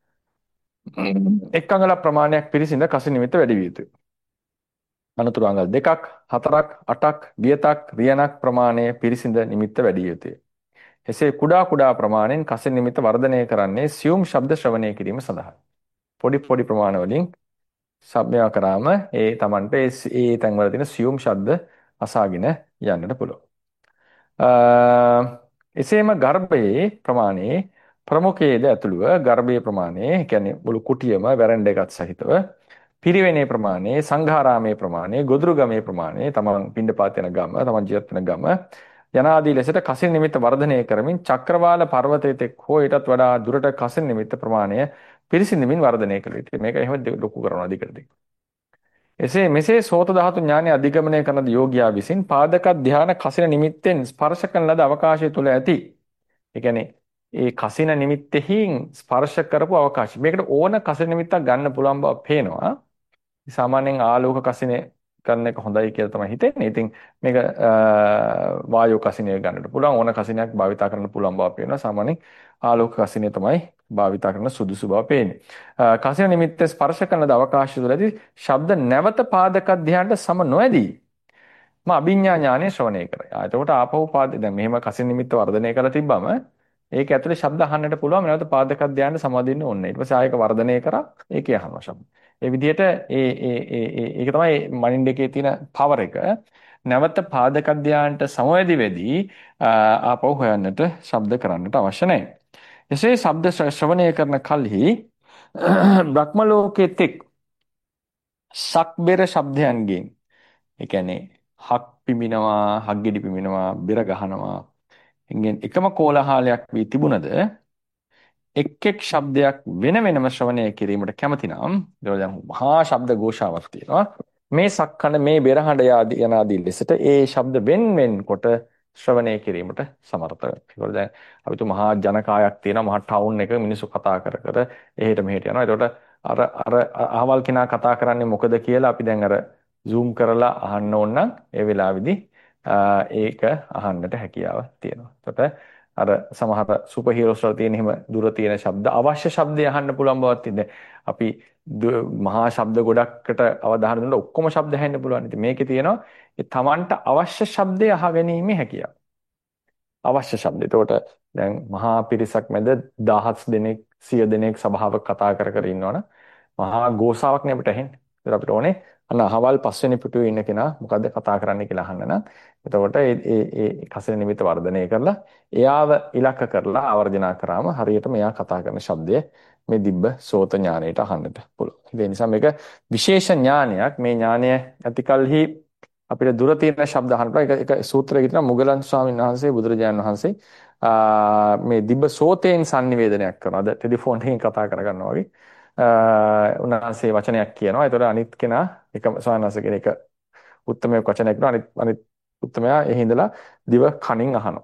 [SPEAKER 1] එක් අඟල ප්‍රමාණයක් පිරිසිඳ කසින නිමිත්ත වැඩි විය යුතුය. අනතුරු අඟල් 2ක් 4ක් 8ක් වියතක් රියනක් ප්‍රමාණය පිරිසිඳ නිමිත්ත වැඩි යුතුය. එසේ කුඩා ප්‍රමාණයෙන් කසින නිමිත්ත වර්ධනය කරන්නේ සියුම් ශබ්ද ශ්‍රවණය කිරීම සඳහා. පොඩි ප්‍රමාණ වලින් සම්මයා කරාම ඒ Tamanට ඒ තැන්වල තියෙන සියුම් ශබ්ද අසාගෙන යන්නට පුළුවන්. එසේම ගර්භයේ ප්‍රමාණයේ ප්‍රමුඛයේද ඇතුළුව ගර්භයේ ප්‍රමාණය කියන්නේ මුළු කුටියම වැරැන්ඩ එකත් සහිතව පිරිවෙනේ ප්‍රමාණය සංඝාරාමේ ප්‍රමාණය ගොදුරු ගමේ ප්‍රමාණය තමන් පිණ්ඩපාත යන ගම තමන් ජීවත් වෙන ගම යනාදී ලෙසට කසින නිමිත්ත වර්ධනය කරමින් චක්‍රවාල පර්වතයේ තෙක් හෝ ඊටත් වඩා දුරට කසින නිමිත්ත ප්‍රමාණය පිරිසිඳමින් වර්ධනය කළ යුතුයි. මේක එහෙම ලොකු කරනවා දිගට. මෙසේ සෝත ධාතු ඥානය අධිගමනය කරන යෝගියා විසින් පාදක ධාන කසින නිමිත්තෙන් ස්පර්ශ කරන ලද අවකාශය තුල ඇති. ඒ කියන්නේ ඒ කසින නිමිත්තෙහි ස්පර්ශ කරපු අවකාශය. මේකට ඕන කසින නිමිත්තක් ගන්න පුළුවන් බව පේනවා. සාමාන්‍යයෙන් ආලෝක කසිනේ කරන එක හොඳයි කියලා තමයි හිතෙන්නේ. ඉතින් මේක වායෝ කසිනේ ගන්නට පුළුවන් ඕන කසිනයක් භාවිතා කරන්න පුළුවන් බව පේනවා. සාමාන්‍යයෙන් ආලෝක කසිනේ තමයි භාවිතා කරන සුදුසු බව පේන්නේ. කසින නිමිත්ත ස්පර්ශ කරන ද අවකාශය තුළදී ශබ්ද නැවත පාදක ධ්‍යානට සම නොඇදී අභිඥා ඥානය ශ්‍රවණය කරයි. එතකොට ආපහු දැන් මෙහෙම කසින නිමිත්ත වර්ධනය කරලා තිබ්බම ඒක ඇතුලේ ශබ්ද අහන්නට පුළුවන්. නැවත පාදක ධ්‍යානට සමාදින්න ඕනේ. ඊට පස්සේ ආයක වර්ධනය කරා ඒකේ අහනවා ශබ්ද. ඒ විදිහට ඒක තමයි මනින්ඩ් එකේ තියෙන පවර් එක. නැවත පාදක ධ්‍යානට සමවැදි වෙදී ආපහු හොයන්නට ශබ්ද කරන්නට අවශ්‍ය නැහැ. එසේ ශබ්ද ශ්‍රවණය කරන කල්හි බ්‍රහ්ම ලෝකයේ තෙක් සක්බෙර ශබ්දයන්ගෙන් ඒ කියන්නේ හක් පිඹිනවා හක් ගෙඩි පිඹිනවා බෙර ගහනවා එංගෙන් එකම කෝලාහලයක් වී තිබුණද එක් එක් ශබ්දයක් වෙන වෙනම ශ්‍රවණය කිරීමට කැමති නම් ඒතකොට දැන් මහා ශබ්ද ഘോഷාවක් තියෙනවා. මේ සක්කන මේ බෙරහඬ යනාදී ලෙසට ඒ ශබ්ද වෙන් වෙන් කොට ශ්‍රවණය කිරීමට සමර්ථ වෙනවා. ඒතකොට දැන් අපි තු මහා ජනකායක් තියෙනවා මහා ටවුන් එක මිනිස්සු කතා කර කර එහෙට මෙහෙට යනවා. ඒතකොට අර අහවල් කෙනා කතා කරන්නේ මොකද කියලා අපි දැන් අර zoom කරලා අහන්න ඕන නම් ඒ වෙලාවේදී ඒක අහන්නට හැකියාව තියෙනවා. එතකොට අර සමහර සුපර් හීරෝස් වල තියෙන එහෙම දුර තියෙන ශබ්ද අවශ්‍ය ශබ්දය අහන්න පුළුවන් බවක් තියෙනවා. අපි මහා ශබ්ද ගොඩක්කට අවධානය දුන්නොත් ඔක්කොම ශබ්ද ඇහෙන්න පුළුවන්. ඉතින් මේකේ තියෙනවා ඒ Tamanට අවශ්‍ය ශබ්දය අහගැනීමේ හැකියාව. අවශ්‍ය ශබ්ද. එතකොට දැන් මහා පිරිසක් මැද දහස් දෙනෙක් සිය දෙනෙක් සභාවක කතා කර කර ඉන්නවනම් මහා ගෝසාවක් නේ අපිට ඇහෙන්නේ. ඒත් අපිට ඕනේ අන්න අහවල් පස්වෙනි පිටුවේ ඉන්න කෙනා මොකද්ද කතා කරන්නේ කියලා අහන්න නම් එතකොට ඒ කසල නිමිත්ත වර්ධනය කරලා එයාව ඉලක්ක කරලා ආවර්ජනා කරාම හරියටම එයා කතා කරන ශබ්දය මේ දිබ්බ සෝත ඥාණයට අහන්නට පුළුවන්. ඒ නිසා මේක විශේෂ ඥානයක්. මේ ඥානය ඇතිකල්හි අපිට දුර තියෙන ශබ්ද අහන්න පුළුවන්. එක සූත්‍රයක තියෙනවා මුගලන් ස්වාමීන් වහන්සේ බුදුරජාණන් වහන්සේ මේ දිබ්බ සෝතයෙන් sannivedanayak කරනවා. අද ටෙලිෆෝන් එකෙන් කතා කරගන්නවා වගේ. උන්වහන්සේ වචනයක් කියනවා. ඒතකොට අනිත් කෙනා එක ස්වාමීන් වහන්සේ කෙනෙක් උත්තමයක් වචනයක් කියනවා. අනිත් උත්තමයා එහි ඉඳලා දිව කනින් අහනවා.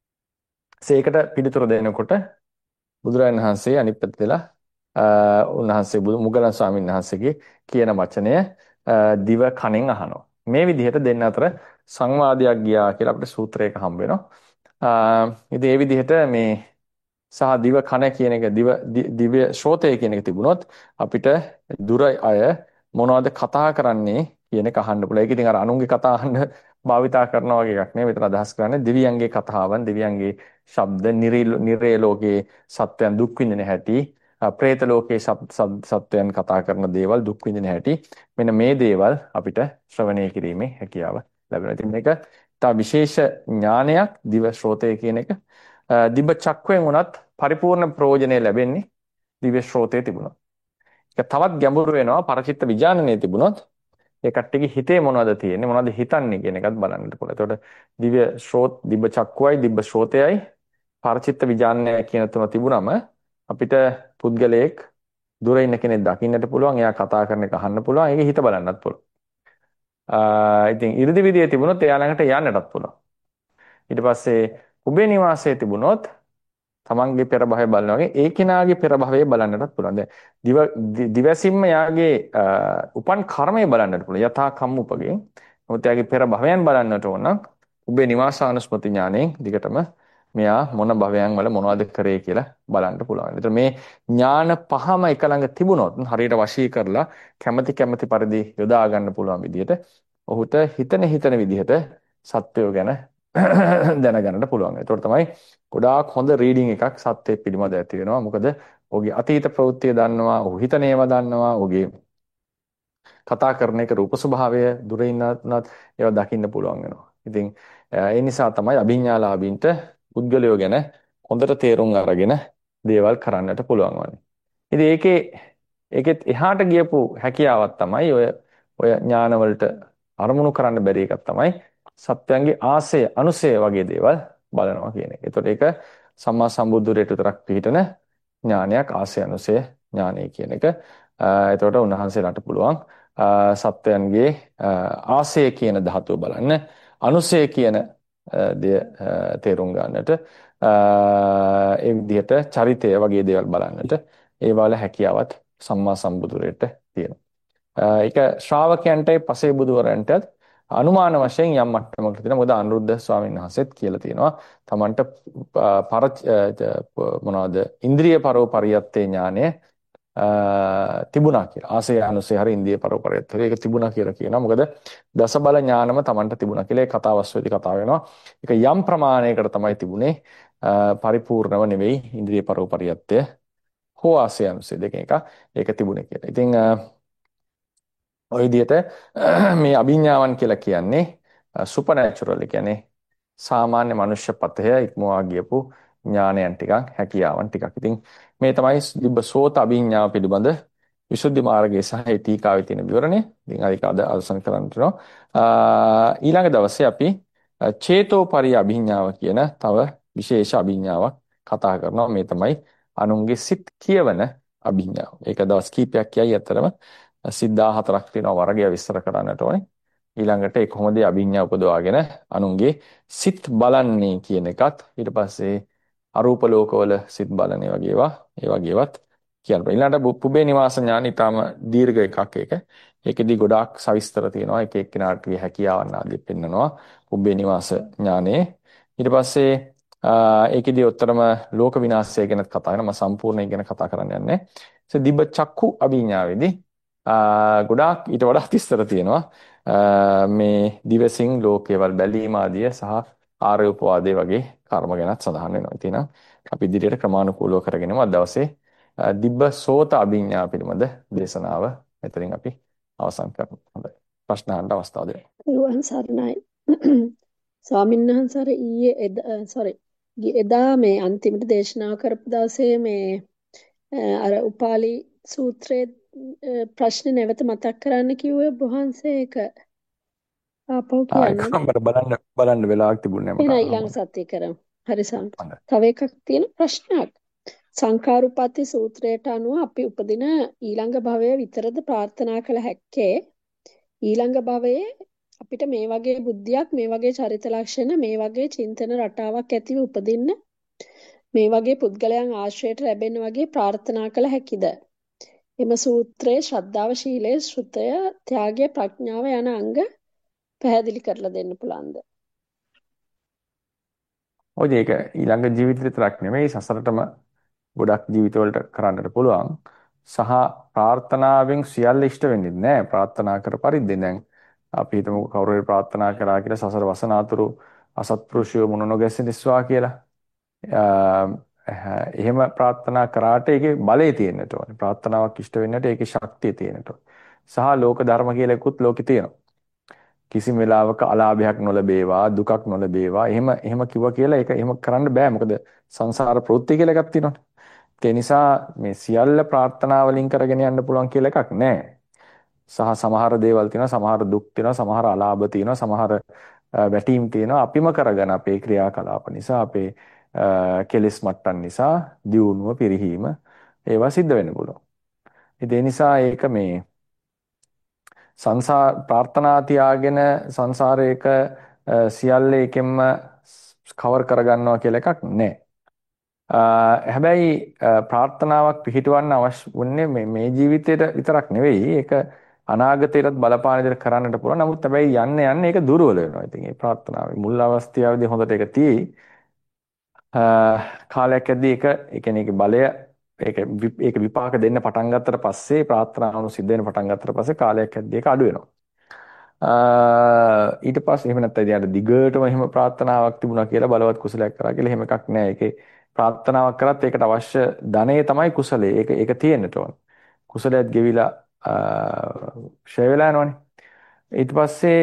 [SPEAKER 1] ඒකට පිළිතුරු දෙනකොට බුදුරජාණන් වහන්සේ අනිත් පැත්තේලා උන්වහන්සේ මුගලන් ස්වාමීන් වහන්සේගේ කියන වචනය දිව කනින් අහනවා. මේ විදිහට දෙන්න අතර සංවාදයක් ගියා කියලා අපිට සූත්‍රයක හම්බ වෙනවා. ඉතින් ඒ විදිහට මේ සහ දිව කන කියන එක දිව්‍ය ශ්‍රෝතය කියන එක තිබුණොත් අපිට දුර අය මොනවද කතා කරන්නේ කියන එක අහන්න පුළුවන්. ඒක ඉතින් අර අනුන්ගේ කතා අහන්න භාවිතා කරනවා වගේ එකක් නෙවෙයි. මෙතන අදහස් කරන්නේ දෙවියන්ගේ කතාවන්, දෙවියන්ගේ ශබ්ද, නිරේ ලෝකයේ සත්වයන් දුක් විඳින හැටි, പ്രേත ලෝකයේ සත්වයන් කතා කරන දේවල් දුක් විඳින හැටි. මෙන්න මේ දේවල් අපිට ශ්‍රවණය කිරීමේ හැකියාව ලැබෙනවා. ඉතින් මේක තා විශේෂ ඥානයක් දිව ශ්‍රෝතය කියන එක. දිබ්බ චක්කයෙන් උනත් පරිපූර්ණ ප්‍රයෝජනය ලැබෙන්නේ දිව්‍ය ශ්‍රෝතයේ තිබුණොත්. ඒක තවත් ගැඹුරු වෙනවා පරචිත්ත විඥානනයේ තිබුණොත් ඒ කට්ටියගේ හිතේ මොනවද තියෙන්නේ මොනවද හිතන්නේ කියන එකත් බලන්නට පුළුවන්. එතකොට දිබ්බ චක්කුවයි දිබ්බ ශ්‍රෝතයයි පරචිත්ත විඥානනය කියන තුන තිබුණම අපිට පුද්ගලයෙක් දුර ඉන්න කෙනෙක් දකින්නට පුළුවන්. එයා කතා කරන එක අහන්න පුළුවන්. ඒකේ හිත බලන්නත් පුළුවන්. ඉතින් 이르දි විදියේ තිබුණොත් එයා ළඟට යන්නටත් පුළුවන්. ඊට පස්සේ උබේ නිවාසයේ තිබුණොත් තමන්ගේ පෙර භවය බලනවා වගේ ඒ කෙනාගේ පෙර භවය බලන්නටත් පුළුවන්. දැන් දිවසින්ම යාගේ උපන් කර්මය බලන්නට පුළුවන්. යථා කම්මුපගේ. නමුත් යාගේ පෙර භවයන් බලන්නට ඕන නම් උබේ නිවාසානුස්මති ඥාණයෙන් දිගටම මෙයා මොන භවයන් වල මොනවද කරේ කියලා බලන්න පුළුවන්. ඒතර මේ ඥාන පහම එක ළඟ තිබුණොත් හරියට වශී කරලා කැමැති පරිදි යොදා ගන්න පුළුවන් විදිහට ඔහුට හිතන විදිහට සත්වය ගැන දැනගන්නට පුළුවන්. ඒතකොට තමයි ගොඩාක් හොඳ රීඩින් එකක් සත්‍යය පිළිබඳ ඇති වෙනවා. මොකද ඔහුගේ අතීත ප්‍රවෘත්තිය දන්නවා, ඔහු හිතන ඒවා දන්නවා, ඔහුගේ කතා කරන එක රූප ස්වභාවය දුරින් ඉන්නත් ඒවා දකින්න පුළුවන් වෙනවා. ඉතින් ඒ නිසා තමයි අභිඥාලාභීන්ට පුද්ගලයෝ ගැන හොඳට තේරුම් අරගෙන දේවල් කරන්නට පුළුවන් වන්නේ. ඉතින් ඒකෙත් එහාට ගියපු හැකියාවක් තමයි ඔය ඥානවලට අරමුණු කරන්න බැරි එකක් තමයි සත්‍යයන්ගේ ආසය අනුසය වගේ දේවල් බලනවා කියන එක. ඒතකොට ඒක සම්මා සම්බුද්ධරයට විතරක් පිළිටන ඥානයක් ආසය අනුසය ඥානය කියන එක. ඒතකොට උන්වහන්සේලාට පුළුවන් සත්‍යයන්ගේ ආසය කියන ධාතුව බලන්න, අනුසය කියන දේ තේරුම් ගන්නට, ඒ විදිහට චරිතය වගේ දේවල් බලන්නට ඒ වල හැකියාවත් සම්මා සම්බුදුරයට තියෙනවා. ඒක ශ්‍රාවකයන්ටයි පසේ බුදුවරයන්ටත් අනුමාන වශයෙන් යම් මට්ටමකට තියෙනවා. මොකද අනුරුද්ධ ස්වාමීන් වහන්සේත් කියලා තියෙනවා තමන්ට මොනවද ඉන්ද්‍රිය පරෝ පරියත්තේ ඥානය තිබුණා කියලා. ආසය අනුසය හරි ඉන්ද්‍රිය පරෝ පරියත්තේ ඒක තිබුණා කියලා කියනවා. මොකද දස බල ඥානම තමන්ට තිබුණා කියලා ඒ කතාවස්වේදී කතා වෙනවා. ඒක යම් ප්‍රමාණයකට තමයි තිබුණේ. පරිපූර්ණව නෙවෙයි ඉන්ද්‍රිය පරෝ පරියත්තේ හෝ ආසය අනුසය දෙක එක ඒක තිබුණේ කියලා. ඉතින් ඔය විදිහට මේ අභිඥාවන් කියලා කියන්නේ සුපර්නැචරල් කියන්නේ සාමාන්‍ය මනුෂ්‍ය පතය ඉක්මවා ගියපු ඥානයන් ටිකක් හැකියාවන් ටිකක්. ඉතින් මේ තමයි දිබ්බසෝත අභිඥාව පිළිබඳ විසුද්ධි මාර්ගයේ සහ ඒ ටීකාවේ තියෙන විවරණය. ඉතින් අද අවසන් කරන්න වෙනවා. ඊළඟ දවසේ අපි චේතෝපරිය අභිඥාව කියන තව විශේෂ අභිඥාවක් කතා කරනවා. මේ තමයි අනුන්ගේ සිත් කියවන අභිඥාව. ඒක දවස් කීපයක් කියයි අතරම සිත් 14ක් තියෙනවා වර්ගය විස්තර කරන්නට ඕනේ. ඊළඟට ඒ කොහොමද අභිඥා උපදවාගෙන අනුන්ගේ සිත් බලන්නේ කියන එකත් ඊට පස්සේ අරූප ලෝකවල සිත් බලන ඒ වගේවත් කියන්න. ඊළඟට පුබ්බේ නිවාස ඥාන ඊටම දීර්ඝ එකක් ඒක. ඒකෙදි ගොඩාක් සවිස්තර තියෙනවා. එක එක්කෙනාට හැකියාවන් ආදී පෙන්නනවා. පුබ්බේ නිවාස ඥානයේ. ඊට පස්සේ ඒකෙදි උත්තරම ලෝක විනාශය ගැන කතා කරනවා. මම සම්පූර්ණයෙන් ගැන කතා කරන්න යන්නේ. දිබ්බ චක්කු අභිඥාවේදී ගොඩාක් ඊට වඩා විස්තර තියෙනවා. මේ දිවසින් ලෝකේවල් බැලීම ආදිය සහ ආර්ය උපවාදයේ වගේ කර්ම ගැනත් සඳහන් වෙනවා. ඉතින් අපි ඉදිරියට ක්‍රමානුකූලව කරගෙනම අද දවසේ දිබ්බ සෝත අභිඥා පිළිබඳ දේශනාව මෙතනින් අපි අවසන් කරමු. හොඳයි. ප්‍රශ්න අහන්න අවස්ථාව දෙන්න.
[SPEAKER 2] රුවන් සරණයි. ස්වාමීන් වහන්සේ එදා මේ අන්තිමට දේශනා කරපු දවසේ මේ අර උපාලි සූත්‍රයේ ප්‍රශ්න නැවත මතක් කරන්න කිව්වේ ඔබ වහන්සේ ඒක ආපහු කියන්න.
[SPEAKER 1] බලන්න වෙලාවක් තිබුණේ නැහැ මට.
[SPEAKER 2] ඊළඟ සතියේ කරමු. හරි සාන්ත. තව එකක් තියෙන ප්‍රශ්නයක්. සංඛාරුප්පත්ති සූත්‍රයට අනුව අපි උපදින ඊළඟ භවය විතරද ප්‍රාර්ථනා කළ හැක්කේ? ඊළඟ භවයේ අපිට මේ වගේ බුද්ධියක්, මේ වගේ චරිත ලක්ෂණ, මේ වගේ චින්තන රටාවක් ඇතිව උපදින්න මේ වගේ පුද්ගලයන් ආශ්‍රයයට ලැබෙන්න වගේ ප්‍රාර්ථනා කළ හැකිද? එම සූත්‍රයේ ශ්‍රද්ධාව, ශීලය, ශ්‍රුතය, ත්‍යාගය, ප්‍රඥාව යන අංග පැහැදිලි කරලා දෙන්න පුළුවන්ද?
[SPEAKER 1] ඔය ඒක ඊළඟ ජීවිතේ විතරක් නෙමෙයි සසරටම ගොඩක් ජීවිතවලට කරන්නට පුළුවන්. සහ ප්‍රාර්ථනාවෙන් සියල්ල ඉෂ්ට වෙන්නේ නැහැ. ප්‍රාර්ථනා කර පරිද්දෙන් දැන් අපි හිතමු කවුරු හරි ප්‍රාර්ථනා කරා කියලා සසර වසනාතුරු අසත්පුරුෂයෝ මුණ නොගැසෙනිස්වා කියලා. එහෙම ප්‍රාර්ථනා කරාට ඒකේ බලය තියෙන්නට ඕනේ. ප්‍රාර්ථනාවක් ඉෂ්ට වෙන්නට ඒකේ ශක්තිය තියෙන්නට ඕනේ. සහ ලෝක ධර්ම කියලා එකකුත් ලෝකේ තියෙනවා. කිසිම වෙලාවක අලාභයක් නොලැබේවා දුකක් නොලැබේවා එහෙම කිව්වා කියලා ඒක එහෙම කරන්න බෑ. මොකද සංසාර ප්‍රවෘත්ති කියලා එකක් තියෙනවනේ. ඒ නිසා මේ සියල්ල ප්‍රාර්ථනා වලින් කරගෙන යන්න පුළුවන් කියලා එකක් නැහැ. සහ සමහර දේවල් තියෙනවා, සමහර දුක් තියෙනවා, සමහර අලාභ තියෙනවා, සමහර වැටීම් තියෙනවා. අපිම කරගෙන අපේ ක්‍රියාකලාප නිසා, අපේ කෙලෙස් මට්ටම් නිසා, දියුණුව පිරිහීම ඒවා සිද්ධ වෙන්න පුළුවන්. ඒ නිසා ඒක මේ ප්‍රාර්ථනා තියාගෙන සංසාරයක සියල්ල එකෙන්ම කවර් කරගන්නවා කියලා එකක් නැහැ. හැබැයි ප්‍රාර්ථනාවක් පිහිටවන්න අවශ්‍ය වන්නේ මේ ජීවිතේට විතරක් නෙවෙයි. ඒක අනාගතයටත් බලපාන විදිහට කරන්නට පුළුවන්. නමුත් හැබැයි යන්න ඒක දුර්වල වෙනවා. ඉතින් මේ ප්‍රාර්ථනාවේ මුල් අවස්ථාවේදී හොඳට ඒක තියෙයි. කාලයක් ඇද්දී ඒ කියන්නේ ඒකේ බලය ඒක විපාක දෙන්න පටන් ගත්තට පස්සේ ප්‍රාර්ථනාවන සිද්ධ වෙන පටන් ගත්තට පස්සේ කාලයක් ඇද්දී ඒක අඩු වෙනවා. ඊට පස්සේ එහෙම නැත්නම් ඉතින් දිගටම එහෙම ප්‍රාර්ථනාවක් තිබුණා කියලා බලවත් කුසලයක් කරා කියලා එහෙම එකක් නැහැ. ඒකේ ප්‍රාර්ථනාවක් කරත් ඒකට අවශ්‍ය ධනය තමයි කුසලයේ. ඒක තියෙන්නට ඕන. කුසලයක් ගෙවිලා ෂය වෙලා යනවනේ. ඊට පස්සේ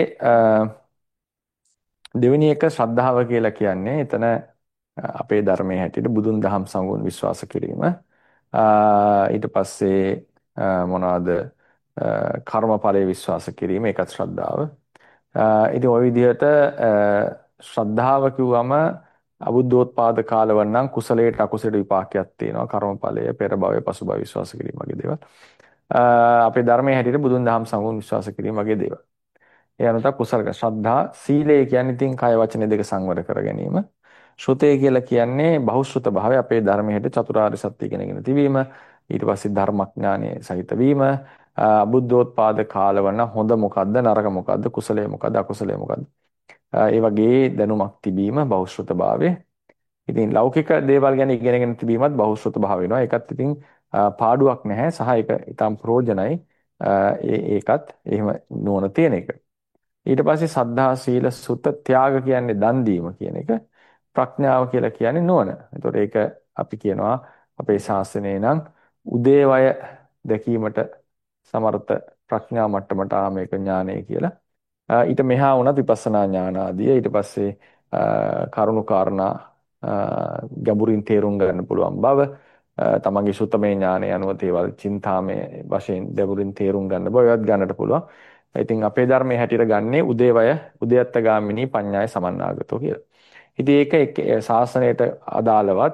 [SPEAKER 1] දෙවෙනි එක ශ්‍රද්ධාව කියලා කියන්නේ එතන අපේ ධර්මයේ හැටියට බුදුන් දහම් සංගුණ විශ්වාස කිරීම. ඊට පස්සේ මොනවද කර්මඵලයේ විශ්වාස කිරීම ඒකත් ශ්‍රද්ධාව. ඉතින් ওই විදිහට ශ්‍රද්ධාව කිව්වම අබුද්ධෝත්පාද කාලවල නම් කුසලයට අකුසලයට විපාකයක් තියෙනවා. කර්මඵලය පෙර භවයේ පසු භවයේ විශ්වාස කිරීම වගේ දේවල්. අපේ ධර්මයේ හැටියට බුදුන් දහම් සංගුණ විශ්වාස කිරීම වගේ දේවල්. ඒ අනුව කුසල ශ්‍රද්ධා සීලය කියන්නේ ඉතින් කය වචන දෙක සංවර කර ගැනීම. ශ්‍රුතය කියලා කියන්නේ බහුශ්‍රත භාවය අපේ ධර්මයේ හැටියට චතුරාර්ය සත්‍ය ඉගෙනගෙන තිබීම. ඊට පස්සේ ධර්මඥානය සහිත වීම. අබුද්ධෝත්පාද කාලවල හොඳ මොකද්ද නරක මොකද්ද කුසලය මොකද්ද අකුසලය මොකද්ද ඒ වගේ දැනුමක් තිබීම බහුශ්‍රත භාවය. ඉතින් ලෞකික දේවල් ගැන ඉගෙනගෙන තිබීමත් බහුශ්‍රත භාවය වෙනවා. ඒකත් ඉතින් පාඩුවක් නැහැ සහ ඒක ඊටම් ප්‍රයෝජනයි. ඒකත් එහෙම නුවණ තියෙන එක. ඊට පස්සේ සද්ධා සීල සුත ත්‍යාග කියන්නේ දන් දීම කියන එක. ප්‍රඥාව කියලා කියන්නේ නුවණ. ඒතකොට ඒක අපි කියනවා අපේ ශාසනයේ නම් උදේවය දැකීමට සමර්ථ ප්‍රඥා මට්ටමට මේක ඥානය කියලා. ඊට මෙහා වුණත් විපස්සනා ඥාන ආදී ඊට පස්සේ කරුණු කාරණා ගැඹුරින් තේරුම් ගන්න පුළුවන් බව තමන්ගේ සුත්තමේ ඥානය අනුව තේවල් චින්තාමේ වශයෙන් ගැඹුරින් තේරුම් ගන්න බව ඒවත් ගන්නට පුළුවන්. ඉතින් අපේ ධර්මයේ හැටියට ගන්නේ උදේවය උදයත්ත ගාමිනී පඤ්ඤාය සමන්නාගතෝ කියලා. ඉතින් ඒක ශාසනයට අදාළවත්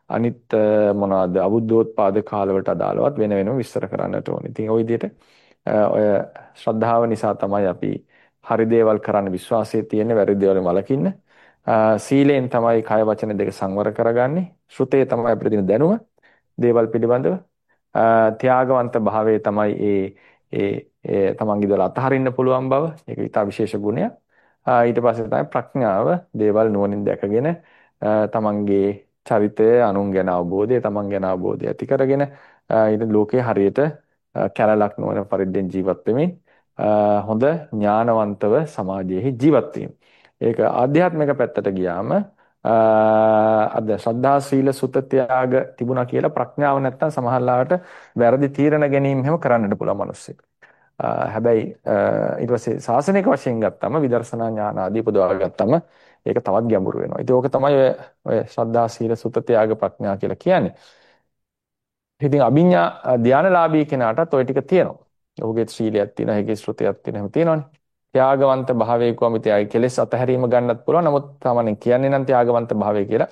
[SPEAKER 1] අනිත් මොනවාද අබුද්ධෝත්පාද කාලවලට අදාළවත් වෙන වෙනම විස්තර කරන්නට ඕනේ. ඉතින් ওই විදිහට ඔය ශ්‍රද්ධාව නිසා තමයි අපි හරි දේවල් කරන්න විශ්වාසය තියෙන්නේ, වැරදි දේවල් වළකින්න. සීලෙන් තමයි කය වචන දෙක සංවර කරගන්නේ. ශ්‍රුතේ තමයි අපිට දෙන දැනුම දේවල් පිළිබඳව. ත්‍යාගවන්ත භාවයේ තමයි ඒ තමන්ගේ දේවල් අතහරින්න පුළුවන් බව. ඒක ඊට විශේෂ ගුණයක්. ඊට පස්සේ තමයි ප්‍රඥාව දේවල් නුවණින් දැකගෙන තමන්ගේ චරිතය, අනුන් ගැන අවබෝධය, තමන් ගැන අවබෝධය ඇති කරගෙන ඊට ලෝකේ හරියට කැලලක් නොවන පරිද්දෙන් ජීවත් වෙමින් හොඳ ඥානවන්තව සමාජයේ ජීවත් වීම. ඒක ආධ්‍යාත්මික පැත්තට ගියාම අද ශ්‍රද්ධා සීල සුත ත්‍යාග තිබුණා කියලා ප්‍රඥාව නැත්තම් සමහරලාට වැරදි තීරණ ගැනීම හැම කරන්නට පුළුවන් මිනිස්සෙක්. හැබැයි ඊට පස්සේ සාසනික වශයෙන් ගත්තම විදර්ශනා ඥාන ආදී උපදවා ගත්තම ඒක තවත් ගැඹුරු වෙනවා. ඉතින් ඕක තමයි ඔය ශ්‍රද්ධා සීල සුත ත්‍යාග ප්‍රඥා කියලා කියන්නේ. ඉතින් අභිඥා ධානලාභී කෙනාටත් ওই ටික තියෙනවා. ඔහුගේ ශීලයක් තියෙනවා, ඒකේ ශ්‍රුතියක් තියෙනවා, එහෙම තියෙනවනේ. ත්‍යාගවන්ත භාවයේ කොහොමද ත්‍යාගය කෙලෙස් අතහැරීම ගන්නත් පුළුවන්. නමුත් සාමාන්‍යයෙන් කියන්නේ නම් ත්‍යාගවන්ත භාවය කියලා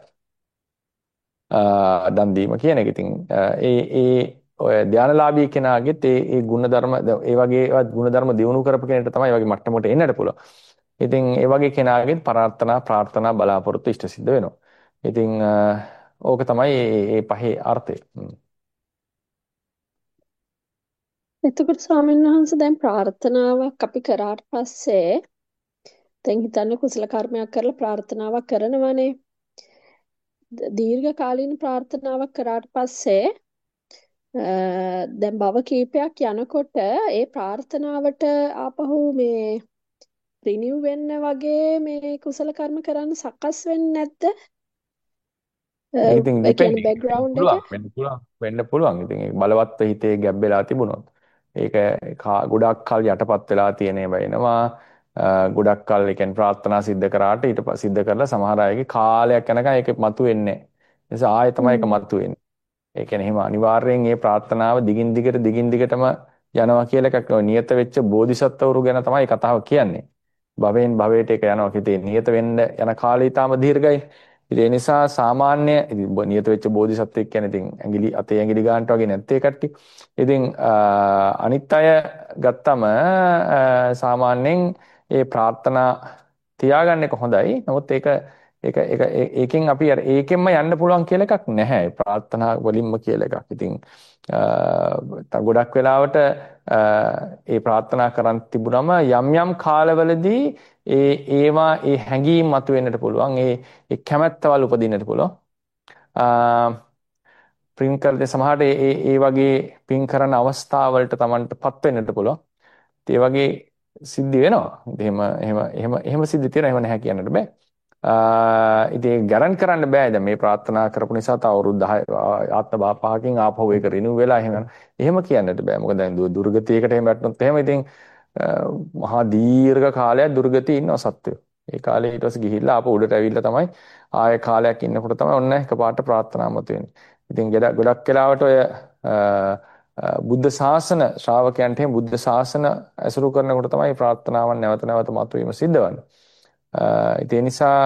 [SPEAKER 1] දන් දීම කියන එක. ඉතින් ඒ ඔය ධානලාභී කෙනාගෙත් ඒ ගුණධර්ම ඒ වගේ ගුණධර්ම දියුණු කරපු කෙනෙක්ට තමයි ඒ වගේ මට්ටමකට එන්නට පුළුවන්. ඉතින් ඒ වගේ කෙනාගෙත් ප්‍රාර්ථනා බලාපොරොත්තු ඉෂ්ට සිද්ධ වෙනවා. ඉතින් ඕක තමයි මේ පහේ අර්ථය.
[SPEAKER 2] එතකොට ස්වාමීන් වහන්සේ දැන් ප්‍රාර්ථනාවක් අපි කරාට පස්සේ දැන් හිතන්න කුසල කර්මයක් කරලා ප්‍රාර්ථනාවක් කරනවනේ. දීර්ඝ කාලීන ප්‍රාර්ථනාවක් කරාට පස්සේ දැන් භව කීපයක් යනකොට ඒ ප්‍රාර්ථනාවට ආපහු මේ රිනිව් වෙන්න වගේ මේ කුසල කර්ම කරන්න සකස් වෙන්නේ නැද්ද?
[SPEAKER 1] ඒක ඉතින්
[SPEAKER 2] ඒ කියන්නේ
[SPEAKER 1] ඩිපෙන්ඩින්
[SPEAKER 2] බෑග්ග්‍රවුන්ඩ් එක.
[SPEAKER 1] වෙන්න පුළුවන්. ඉතින් ඒක බලවත් හිතේ ගැබ්බෙලා තිබුණොත් ඒක ගොඩක් කල් යටපත් වෙලා තියෙන ඒවා එනවා. ගොඩක් කල් ඒ කියන්නේ ප්‍රාර්ථනා සිද්ධ කරාට ඊට පස්සේ සිද්ධ කරලා සමහර අයගේ කාලයක් යනකම් ඒක මතුවෙන්නේ නැහැ. ඒ නිසා ආයෙ තමයි ඒක මතුවෙන්නේ. ඒ කියන්නේ එහෙම අනිවාර්යෙන් මේ ප්‍රාර්ථනාව දිගින් දිගටම යනවා කියලා එකක් නියත වෙච්ච බෝධිසත්වවරු ගැන තමයි කතාව කියන්නේ. භවයෙන් භවයට ඒක යනවා. ඉතින් නියත වෙන්න යන කාලය ඊටාම දීර්ඝයි. ඉතින් ඒ නිසා සාමාන්‍ය නියත වෙච්ච බෝධිසත්වෙක් කියන්නේ ඉතින් අතේ ඇඟිලි ගන්නට වගේ නැත්තේ කට්ටිය. ඉතින් අනිත් අය ගත්තම සාමාන්‍යයෙන් ඒ ප්‍රාර්ථනා තියාගන්න එක හොඳයි. නමුත් ඒකෙන් අපි ඒකෙන්ම යන්න පුළුවන් කියලා එකක් නැහැ. ප්‍රාර්ථනා වලින්ම කියලා එකක්. ඉතින් ගොඩක් වෙලාවට ඒ ප්‍රාර්ථනා කරන් තිබුණම යම් කාලවලදී ඒ හැඟීම් මතුවෙන්නට පුළුවන්. ඒ කැමැත්තවල් උපදින්නට පුළුවන්. පින් කරද්දී සමහරට ඒ වගේ පින් කරන අවස්ථාවලට Tamanටපත් වෙන්නට පුළුවන්. ඒ වගේ සිද්ධි වෙනවා. එහෙම සිද්ධි තියෙනවා. එහෙම නැහැ කියන්නට බෑ. ඉතින් ගැරන්ට් කරන්න බෑ. දැන් මේ ප්‍රාර්ථනා කරපු නිසා තව අවුරුදු 10 ආත්ම භාපහකින් ආපහු ඒක රිනිව් වෙලා එහෙම කියන්නට බෑ. මොකද දැන් දුර්ගතියකට එහෙම වැටුනොත් එහෙම ඉතින් මහා දීර්ඝ කාලයක් දුර්ගතිය ඉන්නවා සත්වයෝ. ඒ කාලේ ඊට පස්සේ ගිහිල්ලා ආපහු උඩට ඇවිල්ලා තමයි ආයෙ කාලයක් ඉන්නකොට තමයි ඔන්න එකපාරට ප්‍රාර්ථනා මත වෙන්නේ. ඉතින් ගොඩක් වෙලාවට ඔය බුද්ධ ශාසන ශ්‍රාවකයන්ට එහෙම බුද්ධ ශාසන ඇසුරු කරනකොට තමයි ප්‍රාර්ථනාවන් නැවත නැවත මතුවීම සිද්ධ වෙන්නේ. ඒ නිසා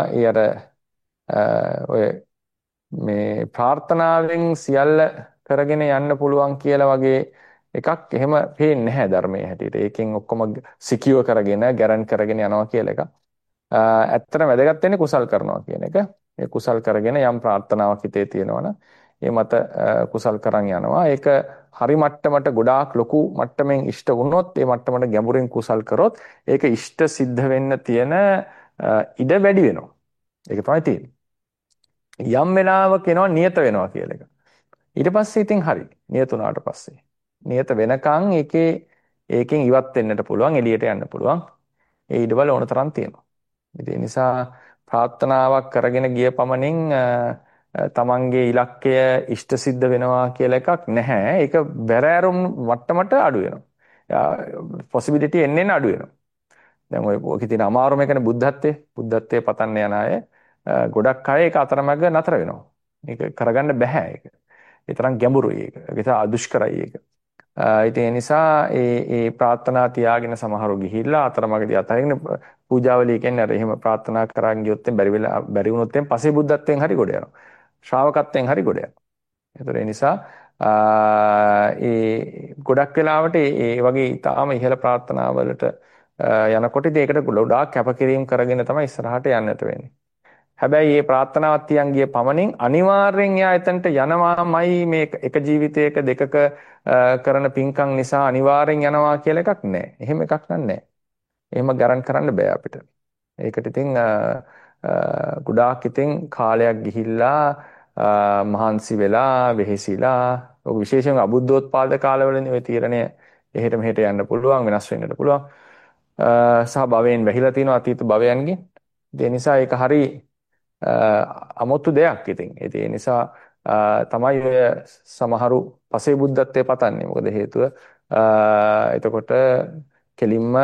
[SPEAKER 1] ඔය මේ ප්‍රාර්ථනාවෙන් සියල්ල කරගෙන යන්න පුළුවන් කියලා වගේ එකක් එහෙම පේන්නේ නැහැ ධර්මයේ හැටියට. ඒකෙන් ඔක්කොම සිකියුර් කරගෙන ගැරන්ට් කරගෙන යනවා කියලා එක. ඇත්තටම වැදගත් වෙන්නේ කුසල් කරනවා කියන එක. ඒ කුසල් කරගෙන යම් ප්‍රාර්ථනාවක් හිතේ තියෙනවනම් ඒ මත කුසල් කරන් යනවා. ඒක හරි මට්ටමට ගොඩාක් ලොකු මට්ටමින් ඉෂ්ට වුණොත් ඒ මට්ටමට ගැඹුරින් කුසල් කරොත් ඒක ඉෂ්ට සිද්ධ වෙන්න තියෙන ඉඩ වැඩි වෙනවා. ඒක තමයි තියෙන්නේ. යම් වෙලාවක එනවා නියත වෙනවා කියලා එක. ඊට පස්සේ ඉතින් හරි. නියත වුණාට පස්සේ. නියත වෙනකන් ඒකෙන් ඉවත් වෙන්නට පුළුවන්, එළියට යන්න පුළුවන්. ඒ ඉඩවල ඕන තරම් තියෙනවා. ඒ නිසා ප්‍රාර්ථනාවක් කරගෙන ගිය පමණින් තමන්ගේ ඉලක්කය ඉෂ්ට සිද්ධ වෙනවා කියලා එකක් නැහැ. ඒක බැරෑරුම් මට්ටමට අඩු වෙනවා. පොසිබිලිටි එන්නේ අඩු වෙනවා. දැන් ඔය තියෙන අමාරුම එකනේ බුද්ධත්වයේ පතන්න යන අය ගොඩක් අය ඒක අතරමැග නතර වෙනවා. මේක කරගන්න බෑ ඒක. ඒ තරම් ගැඹුරුයි ඒක. ඒක අදුෂ්කරයි ඒක. ඉතින් ඒ නිසා ඒ ප්‍රාර්ථනා තියාගෙන සමහරව ගිහිල්ලා අතරමඟදී අතරින් පූජාවලිය කියන්නේ අර එහෙම ප්‍රාර්ථනා කරන් ගියොත් බැරි වුණොත් පස්සේ බුද්ධත්වයෙන් හරි ගොඩ යනවා. ශ්‍රාවකත්වයෙන් හරි ගොඩ යනවා. ඒතර ඒ නිසා ඒ ගොඩක් වෙලාවට ඒ වගේ ඊටාම ඉහළ ප්‍රාර්ථනාවලට යනකොට ඉතින් ඒකට ගොඩාක් කැපකිරීම කරගෙන තමයි ඉස්සරහට යන්නට වෙන්නේ. හැබැයි මේ ප්‍රාර්ථනාවක් තියන් ගිය පමණින් අනිවාර්යෙන් එයා එතනට යනවාමයි මේ එක ජීවිතයක දෙකක කරන පින්කම් නිසා අනිවාර්යෙන් යනවා කියලා එකක් නැහැ. එහෙම එකක් නැහැ. එහෙම ගරන් කරන්න බෑ අපිට. ඒකට ඉතින් ගොඩාක් ඉතින් කාලයක් ගිහිල්ලා මහන්සි වෙලා වෙහෙසිලා ඔක විශේෂයෙන් අබුද්ධෝත්පාද කාලවලදී ওই තීරණය එහෙට මෙහෙට යන්න පුළුවන් වෙනස් වෙන්නට පුළුවන් සහ භවයෙන් වැහිලා තියෙනවා අතීත භවයන්ගෙන් ඒ නිසා ඒක හරි අමුතු දෙයක් ඉතින් ඒ නිසා තමයි ඔය සමහරු පසේ බුද්ධත්වයේ පතන්නේ මොකද හේතුව එතකොට කෙලින්ම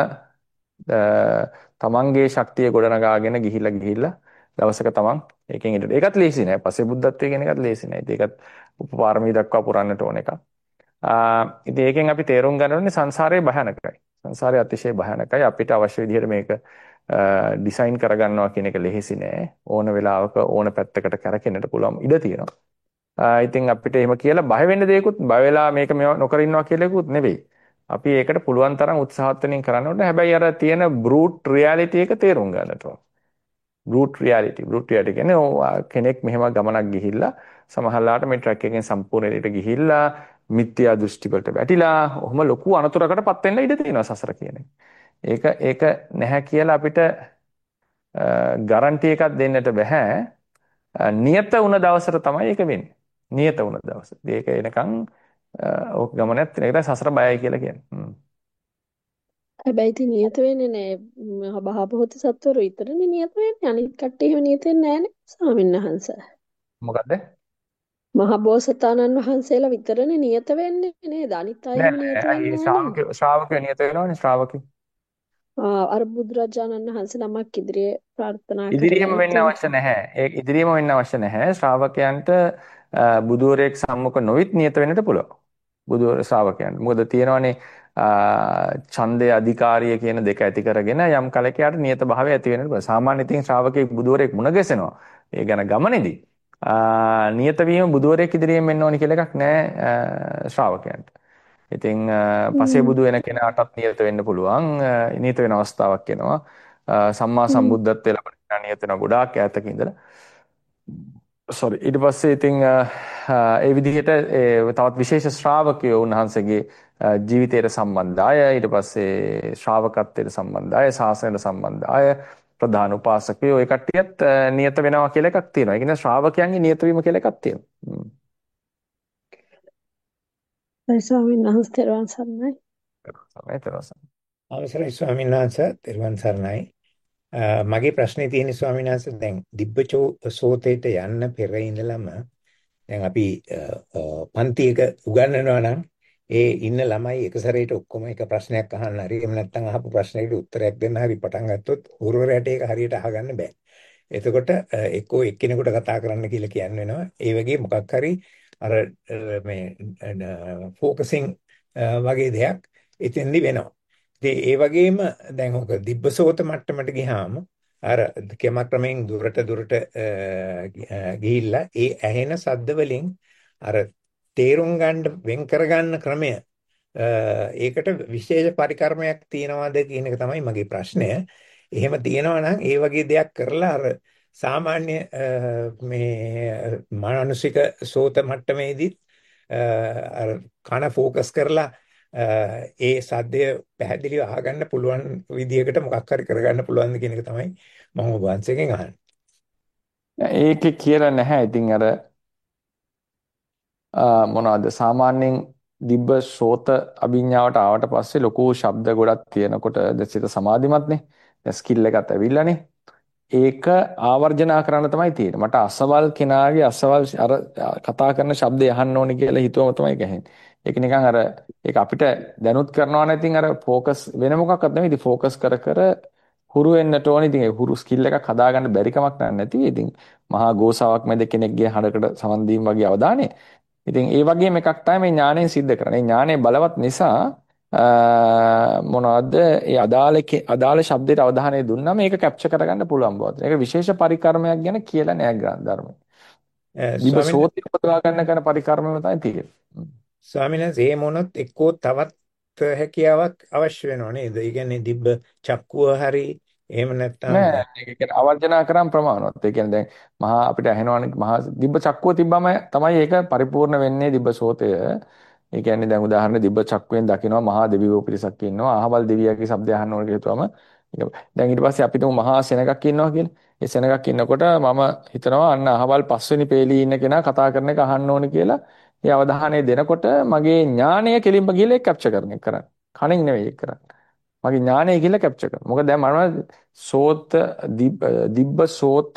[SPEAKER 1] තමන්ගේ ශක්තිය ගොඩනගාගෙන ගිහිල්ලා දවසක තමන් ඒකෙන් ඉඳලා ඒකත් ලේසි නෑ පස්සේ බුද්ධත්වයේ කියන එකත් ලේසි නෑ ඒකත් උපපාරමී දක්වා පුරන්නට ඕන එකක් ඉතින් ඒකෙන් අපි තේරුම් ගන්න ඕනේ සංසාරේ භයානකයි සංසාරේ අතිශය භයානකයි අපිට අවශ්‍ය විදිහට මේක ඩිසයින් කරගන්නවා කියන එක ලේසි නෑ ඕන වෙලාවක ඕන පැත්තකට කැරකෙන්නට පුළුවන් ඉඩ තියෙනවා ඉතින් අපිට එහෙම කියලා බය වෙන්න දෙයක්වත් බය වෙලා මේක නොකර ඉන්නවා කියලා එකකුත් නෙවෙයි අපි ඒකට පුළුවන් තරම් උත්සාහත් වෙනින් කරන්න ඕනේ. හැබැයි අර තියෙන බෲට් රියැලිටි එක තේරුම් ගන්නට ඕන. බෲට් රියැලිටි කියන්නේ කෙනෙක් මෙහෙම ගමනක් ගිහිල්ලා සමහරලාට මේ ට්‍රැක් එකෙන් සම්පූර්ණ එළියට ගිහිල්ලා මිත්‍යා දෘෂ්ටි වලට වැටිලා ඔහොම ලොකු අනතුරකටපත් වෙන්න ඉඩ තියෙනවා සසර කියන එක. ඒක නැහැ කියලා අපිට ගරන්ටි එකක් දෙන්නට බෑ. නියත වුණ දවසට තමයි ඒක වෙන්නේ. නියත වුණ දවස. ඒක එනකන් ඕක ගමනක් තියෙන එකට සසර බයයි කියලා කියන්නේ.
[SPEAKER 2] හැබැයි ඉතින් නියත වෙන්නේ නෑ භාවපොහොත සත්වරු විතරනේ නියත වෙන්නේ අනිත් කට්ටිය එහෙම නියත වෙන්නේ නෑනේ ස්වාමීන් වහන්සේ.
[SPEAKER 1] මොකද්ද?
[SPEAKER 2] මහ බෝසතාණන් වහන්සේලා විතරනේ නියත වෙන්නේ නේද? අනිත් අය එහෙම නියත
[SPEAKER 1] නෑ
[SPEAKER 2] වෙන්නේ නෑ.
[SPEAKER 1] ශ්‍රාවකයෝ නියත වෙනවනේ ශ්‍රාවකයෝ.
[SPEAKER 2] අර බුදුරජාණන් වහන්සේ නමක් ඉදිරියේ ප්‍රාර්ථනා
[SPEAKER 1] ඉදිරියම
[SPEAKER 2] කරලා
[SPEAKER 1] වෙන්න අවශ්‍ය නැහැ. ඒ ඉදිරියම වෙන්න අවශ්‍ය නැහැ. ශ්‍රාවකයන්ට බුදුවරයෙක් සම්මුඛ නොවිත් නියත වෙන්නට පුළුවන්. බුදුවර ශ්‍රාවකයන්ට. මොකද තියෙනවානේ ඡන්දය අධිකාරිය කියන දෙක ඇති කරගෙන යම් කලක යාට නියත භාවය ඇති වෙන්නට පුළුවන්. සාමාන්‍ය ඉතින් ශ්‍රාවකෙක් බුදුවරයෙක් මුණ ගැසෙනවා. ඒ ගැන ගමනේදී නියත වීම බුදුවරයෙක් ඉදිරියෙන් වෙන්න ඕනි කියලා එකක් නැහැ ශ්‍රාවකයන්ට. ඉතින් පසේ බුදු වෙන කෙනාටත් නියත වෙන්න පුළුවන්. නියත වෙන අවස්ථාවක් එනවා. සම්මා සම්බුද්ධත්වයට ලබන කෙනා නියත වෙන ගොඩාක් ඈතක ඉඳලා. sorry ඊට පස්සේ ඉතින් ඒ විදිහට තවත් විශේෂ ශ්‍රාවකයෝ උන්වහන්සේගේ ජීවිතයට සම්බන්ධ අය ඊට පස්සේ ශ්‍රාවකත්වයට සම්බන්ධ අය ශාසනයට සම්බන්ධ අය ප්‍රධාන උපාසකයෝ ඒ කට්ටියත් නියත වෙනවා කියලා එකක් තියෙනවා. ඒ කියන්නේ ශ්‍රාවකයන්ගේ නියත වීම කියලා එකක් තියෙනවා.
[SPEAKER 2] ඒ ස්වාමීන් වහන්සේ තෙරුවන් සරණයි.
[SPEAKER 3] අවසරයි ස්වාමීන් වහන්සේ තෙරුවන් සරණයි. මගේ ප්‍රශ්නේ තියෙන ස්වාමීන් වහන්සේ දැන් දිබ්බචෝ සෝතේට යන්න පෙර ඉඳලම දැන් අපි පන්තියක උගන්වනවා නම් ඒ ඉන්න ළමයි එක සැරේට ඔක්කොම එක ප්‍රශ්නයක් අහන්න හරි එහෙම නැත්නම් අහපු ප්‍රශ්නෙකට උත්තරයක් දෙන්න හරි පටන් ගත්තොත් ගුරුවරයාට ඒක හරියට අහගන්න බෑ. එතකොට එක්කෝ එක්කෙනෙකුට කතා කරන්න කියලා කියන්න වෙනවා. ඒ වගේ මොකක් හරි අර මේ ફોකසින් වගේ දෙයක් එතෙන්දි වෙනවා. ඉතින් ඒ වගේම දැන් ඔක දිබ්බසෝත මට්ටමට ගියාම අර ක්‍රමයෙන් දුරට ගිහිල්ලා ඒ ඇහෙන සද්ද වලින් අර තේරුම් ගන්න වෙන් කරගන්න ක්‍රමය ඒකට විශේෂ පරිකර්මයක් තියනවාද කියන එක තමයි මගේ ප්‍රශ්නය. එහෙම තියෙනවා නම් ඒ වගේ දෙයක් කරලා අර සාමාන්‍ය මේ මානසික සෝත මට්ටමේදී අර කන ફોකස් කරලා ඒ සද්දය පැහැදිලිව අහගන්න පුළුවන් විදියකට මොකක් හරි කරගන්න පුළුවන්ද කියන එක තමයි මම ඔබ වහන්සේගෙන් අහන්නේ.
[SPEAKER 1] ඒකේ කියලා නැහැ. ඉතින් අර මොනවද සාමාන්‍යයෙන් දිබ්බ සෝත අභිඥාවට ආවට පස්සේ ලොකු ශබ්ද ගොඩක් තියෙනකොට දැසිත සමාධිමත්නේ. දැන් ස්කිල් එකත් ඇවිල්ලානේ. ඒක ආවර්ජනා කරන්න තමයි තියෙන්නේ. මට අසවල් කෙනාගේ අසවල් අර කතා කරන ශබ්දය අහන්න ඕනේ කියලා හිතුවම තමයි ගහන්නේ. ඒක නිකන් අර ඒක අපිට දැනුත් කරනවා නම් ඉතින් අර ફોකස් වෙන මොකක්වත් නෙවෙයි. ඉතින් ફોකස් කර කර හුරු වෙන්නට ඕනේ. ඉතින් ඒ හුරු ස්කිල් එකක් හදාගන්න බැරි කමක් නැති. ඉතින් මහා ගෝසාවක් මැද කෙනෙක්ගේ හඬකට සමන් දීම වගේ අවධානය. ඉතින් ඒ වගේම එකක් තමයි මේ ඥාණයෙන් සිද්ධ කරන්නේ. ඥාණය බලවත් නිසා මොනවද ඒ අදාළ ශබ්දයට අවධානය දුන්නාම ඒක කැප්චර් කරගන්න පුළුවන් බවත්. ඒක විශේෂ පරිකර්මයක් ගැන කියලා නෑ ධර්මයේ. දිබ්බ
[SPEAKER 3] ස්වාමීන්
[SPEAKER 1] සෝතේ උපදවා ගන්න කරන පරිකර්මම තමයි තියෙන්නේ.
[SPEAKER 3] ස්වාමීන් වහන්සේ ඒ මොනොත් එක්කෝ තවත් හැකියාවක් අවශ්‍ය වෙනව නේද? ඒ කියන්නේ දිබ්බ චක්කුව හරි එහෙම නැත්නම්
[SPEAKER 1] නෑ ඒක කියන්නේ අවර්ජනා කරන් ප්‍රමාණවත්. ඒ කියන්නේ දැන් මහා අපිට ඇහෙනවනේ මහා දිබ්බ චක්කුව තිබ්බම තමයි ඒක පරිපූර්ණ වෙන්නේ දිබ්බ සෝතය. ඒ කියන්නේ දැන් උදාහරණ දිබ්බ චක්කුවෙන් දකිනවා මහා දෙවියෝ පිරිසක් ඉන්නවා. අහවල් දෙවියන්ගේ ශබ්දය අහන්න ඕන කියලා හිතුවම දැන් ඊට පස්සේ අපිට මහා සෙනගක් ඉන්නවා කියලා. ඒ සෙනගක් ඉන්නකොට මම හිතනවා අන්න අහවල් පස්වෙනි පේළියේ ඉන්න කෙනා කතා කරන එක අහන්න ඕනේ කියලා. ඒ අවධානය දෙනකොට මගේ ඥානය කෙලින්ම ගිහලා ඒක කැප්චර් කරන එක කරන්නේ. කණින් නෙවෙයි ඒක කරන්නේ. මගේ ඥානය කියලා කැප්චර් කරනවා. මොකද දැන් මම සෝත දිබ්බ සෝත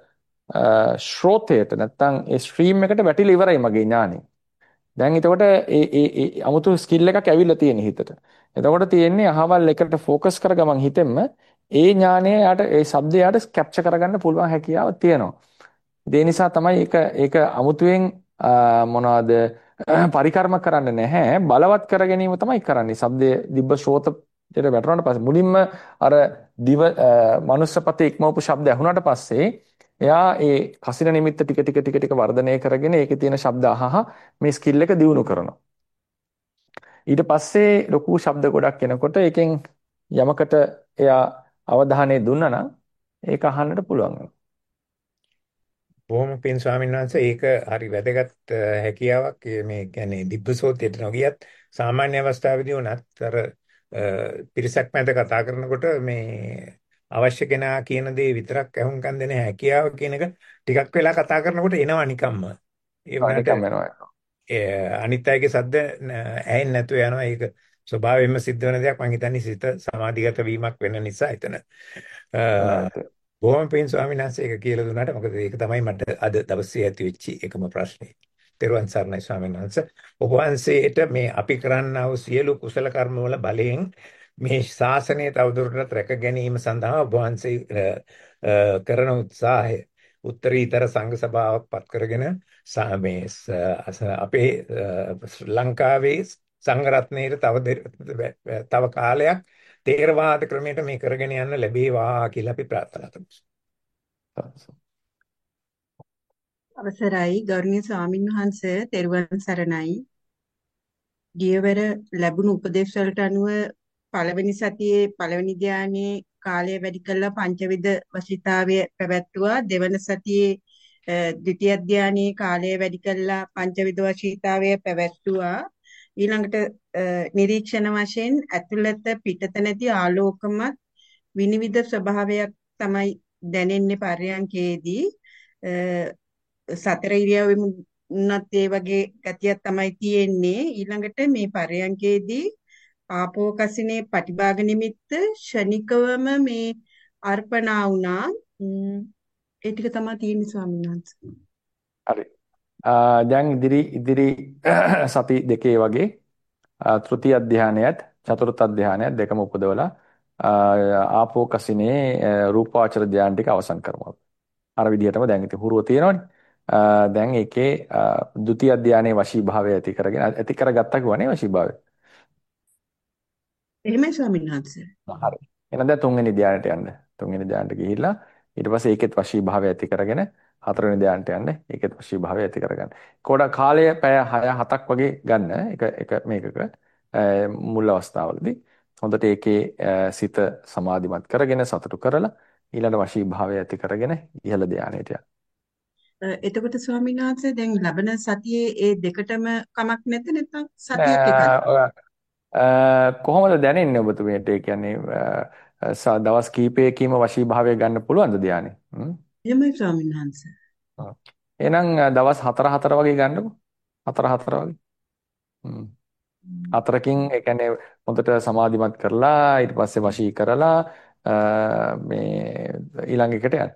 [SPEAKER 1] ශ්‍රෝතයට නැත්තම් ඒ ස්ට්‍රීම් එකට වැටිලා ඉවරයි මගේ ඥානය. දැන් එතකොට ඒ 아무තු ස්කිල් එකක් ඇවිල්ලා තියෙන හිතට. එතකොට තියෙන්නේ අහවල් එකට ફોકસ කරගමන් හිතෙන්න ඒ ඥානය යාට ඒ શબ્දය යාට කැප්චර් කරගන්න පුළුවන් හැකියාව තියෙනවා. ඒ නිසා තමයි ඒක අමුතුවෙන් මොනවද පරිකර්ම කරන්න නැහැ බලවත් කර ගැනීම තමයි කරන්නේ. શબ્දයේ දිබ්බ ශ්‍රෝතයට වැටුණාට පස්සේ මුලින්ම අර දිව මනුස්සපතේ ඉක්මවපු ශබ්ද ඇහුණාට පස්සේ එයා ඒ කසින නිමිත්ත ටික ටික වර්ධනය කරගෙන ඒකේ තියෙන ශබ්ද අහහ මේ ස්කිල් එක දියුණු කරනවා. ඊට පස්සේ ලොකු ශබ්ද ගොඩක් එනකොට ඒකෙන් යමකට එයා අවධානය දුන්නා නම් ඒක අහන්නට පුළුවන් වෙනවා.
[SPEAKER 3] බොහොම පින් ස්වාමීන් වහන්සේ ඒක හරි වැදගත් හැකියාවක්. මේ කියන්නේ දිබ්බසෝතයට නොගියත් සාමාන්‍ය අවස්ථාවේදී උනත් අර පිරිසක් මැද කතා කරනකොට මේ අවශ්‍ය කෙනා කියන දේ විතරක් අහුම්කම් දෙන හැකියාව කියන එක ටිකක් වෙලා කතා කරනකොට එනවා නිකම්ම. ඒ වුණාට
[SPEAKER 1] නිකම් වෙනවා.
[SPEAKER 3] අනිත් අයගේ සද්ද ඇහෙන්නේ නැතුව යනවා. ඒක ස්වභාවයෙන්ම සිද්ධ වෙන දෙයක්. මම හිතන්නේ සිත සමාධිගත වීමක් වෙන නිසා එතන. බොහොම පින් ස්වාමීන් වහන්සේ ඒක කියලා දුන්නාට මොකද ඒක තමයි මට අද දවසේ ඇති වෙච්ච එකම ප්‍රශ්නේ. තෙරුවන් සරණයි ස්වාමීන් වහන්සේ. ඔබ වහන්සේට මේ අපි කරන්නා වූ සියලු කුසල කර්ම වල බලයෙන් මේ ශාසනය තවදුරටත් රැක ගැනීම සඳහා ඔබ වහන්සේ කරන උත්සාහය උත්තරීතර සංඝ සභාවක් පත් කරගෙන මේ අපේ ලංකාවේ සංඝ රත්නයේ තව කාලයක් තේරවාද ක්‍රමයට මේ කරගෙන යන්න ලැබේවා කියලා අපි ප්‍රාර්ථනා කරමු.
[SPEAKER 4] අවසරයි ගෞරවනීය ස්වාමින් වහන්සේ තෙරුවන් සරණයි. ගියවර ලැබුණු උපදේශ වලට අනුව පළවෙනි සතියේ පළවෙනි ධ්‍යානයේ කාලය වැඩි කළා පංචවිධ වශීතාවය පැවැත්වුවා. දෙවන සතියේ ද්විතිය ධ්‍යානයේ කාලය වැඩි කළා පංචවිධ වශීතාවය පැවැත්වුවා. ඊළඟට නිරීක්ෂණ වශයෙන් ඇතුළත පිටත නැති ආලෝකමත් විනිවිද ස්වභාවයක් තමයි දැනෙන්නේ පර්යංකයේදී. සතර ඉරියව්වෙම උනත් ඒ වගේ ගතියක් තමයි තියෙන්නේ. ඊළඟට මේ පර්යංකයේදී ආපෝ කසිනේ පටිභාග නිමිත්ත ෂණිකවම මේ අර්පණා වුණා. ඒ ටික තමයි තියෙන්නේ ස්වාමීන් වහන්සේ.
[SPEAKER 1] හරි. දැන් ඉදිරි සති දෙකේ වගේ තෘතිය ධානයත් චතුර්ථ ධානයත් දෙකම උපදවලා ආපෝ කසිනේ රූපාවචර ධානය ටික අවසන් කරමු. අර විදිහටම දැන් ඉතින් හුරුව තියෙනවනේ. දැන් ඒකේ ဒုတိ ය ධානයේ වශී භාවය ඇති කරගත්තා කියවනේ වශී භාවය.
[SPEAKER 4] එහෙමයි ස්වාමීන් වහන්සේ.
[SPEAKER 1] හරි. එහෙනම් දැන් තුන්වෙනි ධානයට යන්න. තුන්වෙනි ධානයට ගිහිල්ලා ඊට පස්සේ ඒකෙත් වශී භාවය ඇති කරගෙන හතරවෙනි ධානයට යන්න. ඒකෙත් වශී භාවය ඇති කරගන්න. කොඩ කාලය පැය 6-7ක් වගේ ගන්න එක මේකක මුල් අවස්ථාවලදී. හොඳට ඒකේ සිත සමාධිමත් කරගෙන සතුටු කරලා ඊළඟ වශී භාවය ඇති කරගෙන ඉහළ ධානයට යන්න.
[SPEAKER 4] එතකොට ස්වාමීන් වහන්සේ දැන් ලබන සතියේ ඒ දෙකටම කමක් නැද්ද නැත්නම් සතියක් එකක්?
[SPEAKER 1] කොහොමද දැනෙන්නේ ඔබතුමියට? ඒ කියන්නේ දවස් කීපයකින්ම වශී භාවය ගන්න පුළුවන්ද ධානය?
[SPEAKER 4] එහෙමයි ස්වාමීන් වහන්සේ.
[SPEAKER 1] එහෙනම් දවස් 4 වගේ ගන්නකො. 4 වගේ. හතරකින් ඒ කියන්නේ හොඳට සමාධිමත් කරලා ඊට පස්සේ වශී කරලා මේ ඊළඟ එකට යන්න.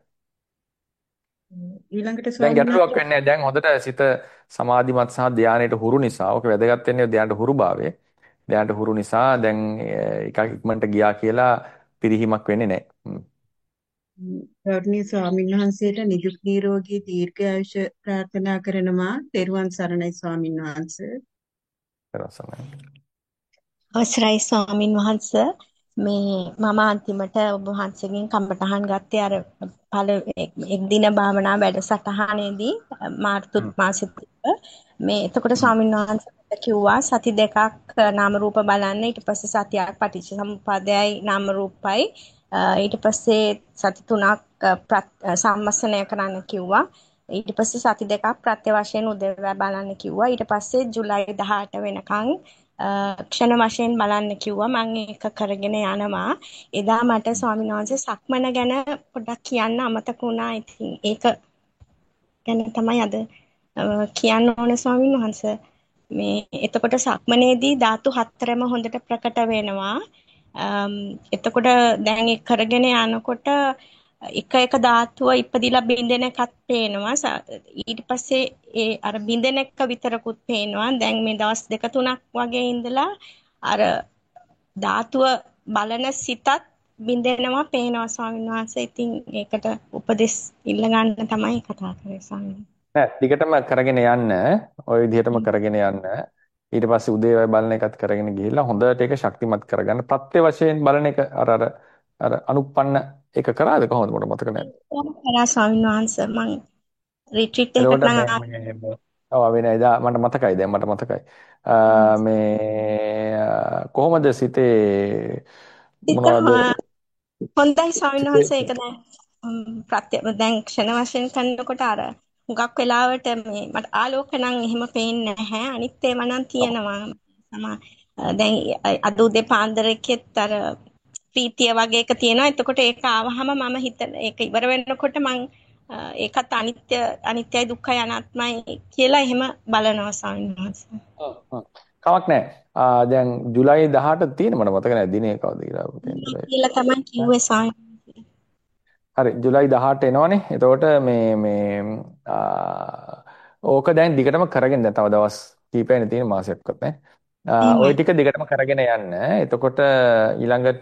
[SPEAKER 4] ඊළඟට
[SPEAKER 1] දැන්
[SPEAKER 4] ස්වාමීන්
[SPEAKER 1] ගැටලුවක් වෙන්නේ දැන් හොඳට සිත සමාධිමත් සහ ධානයට හුරු නිසා ඔක වැදගත් වෙන්නේ ධානයට හුරු භාවය. ධානයට හුරු නිසා දැන් එකක් ඉක්මනට ගියා කියලා පිරිහීමක් වෙන්නේ නැහැ.
[SPEAKER 4] ගෞරවනීය ස්වාමීන් වහන්සේට නිදුක් නිරෝගී දීර්ඝායුෂ ප්‍රාර්ථනා කරනවා. තෙරුවන් සරණයි ස්වාමීන් වහන්සේ.
[SPEAKER 5] අවසරයි ස්වාමින් වහන්සේ මේ මම අන්තිමට ඔබ වහන්සේගෙන් කමටහන් ගත්තේ අර එක් දින භාවනා වැඩසටහනේදී මාර්තු මාසෙත් මේ එතකොට ස්වාමීන් වහන්සේ කිව්වා සති දෙකක් නාම රූප බලන්න ඊට පස්සේ සතියක් පටිච්චසමුප්පාදයයි නාම රූපයි ඊට පස්සේ සති තුනක් සම්මස්නය කරන්න කිව්වා ඊට පස්සේ සති දෙකක් ප්‍රත්‍ය වශයෙන් උදේවැය බලන්න කිව්වා ඊට පස්සේ ජූලයි 18 වෙනකන් ක්ෂණ වශයෙන් බලන්න කිව්වා මම ඒක කරගෙන යනවා එදා මට ස්වාමීන් වහන්සේ සක්මන ගැන පොඩ්ඩක් කියන්න අමතක වුණා ඉතින් ඒක ගැන තමයි අද කියන්න ඕන ස්වාමීන් වහන්සේ මේ එතකොට සක්මනේදී ධාතු හතරම හොඳට ප්‍රකට වෙනවා එතකොට දැන් ඒක කරගෙන යනකොට එක ධාතුව ඉපදිලා බින්දෙන එකත් පේනවා ඊට පස්සේ ඒ අර බින්දෙන එක විතරකුත් පේනවා දැන් මේ දවස් දෙක තුනක් වගේ ඉඳලා අර ධාතුව බලන සිතත් බින්දෙනවා පේනවා ස්වාමීන් වහන්සේ ඉතින් ඒකට උපදෙස් ඉල්ල ගන්න තමයි කතා කරේ ස්වාමීන්
[SPEAKER 1] නෑ දිගටම කරගෙන යන්න ওই විදිහටම කරගෙන යන්න ඊට පස්සේ උදේවයි බලන එකත් කරගෙන ගිහිල්ලා හොඳට ඒක ශක්තිමත් කරගන්න ප්‍රත්‍ය වශයෙන් බලන එක අර අනුප්පන්න ඒක කරාද කොහොමද මට මතක නැහැ.
[SPEAKER 5] කරා ස්වාමීන් වහන්සේ මම රිට්‍රීට් එකකට
[SPEAKER 1] එතකොට
[SPEAKER 5] නම්
[SPEAKER 1] ඔව් වෙන එදා මට මතකයි දැන් මට මතකයි. මේ කොහොමද සිතේ මොනවද
[SPEAKER 5] හොඳයි ස්වාමීන්
[SPEAKER 1] සිතේ
[SPEAKER 5] වහන්සේ ඒක ප්‍රත්‍ය දැන් ක්ෂණ වශයෙන් කරනකොට අර හුඟක් වෙලාවට මේ මට ආලෝක නම් එහෙම පේන්නේ නැහැ අනිත් ඒවා නම් තියෙනවා දැන් අද උදේ පාන්දර එකෙත් අර ප්‍රීතිය වගේ එක තියෙනවා එතකොට ඒක ආවහම මම ඒක ඉවර වෙනකොට මම ඒකත් අනිත්‍යයි දුක්ඛයි අනාත්මයි කියලා එහෙම බලනවා ස්වාමීන් වහන්සේ.
[SPEAKER 1] කමක් නැහැ. දැන් ජූලයි 18 තියෙන මට මතක නැහැ දිනේ කවද
[SPEAKER 5] කියලා තමයි කිව්වේ ස්වාමීන්
[SPEAKER 1] හරි ජූලයි 18 එනවනේ. එතකොට මේ ඕක දැන් දිගටම කරගෙන දැන් තව දවස් කීපයක්නේ තියෙන මාසයක්වත් නැහැ. ওই ටික දිගටම කරගෙන යන්න. එතකොට ඊළඟට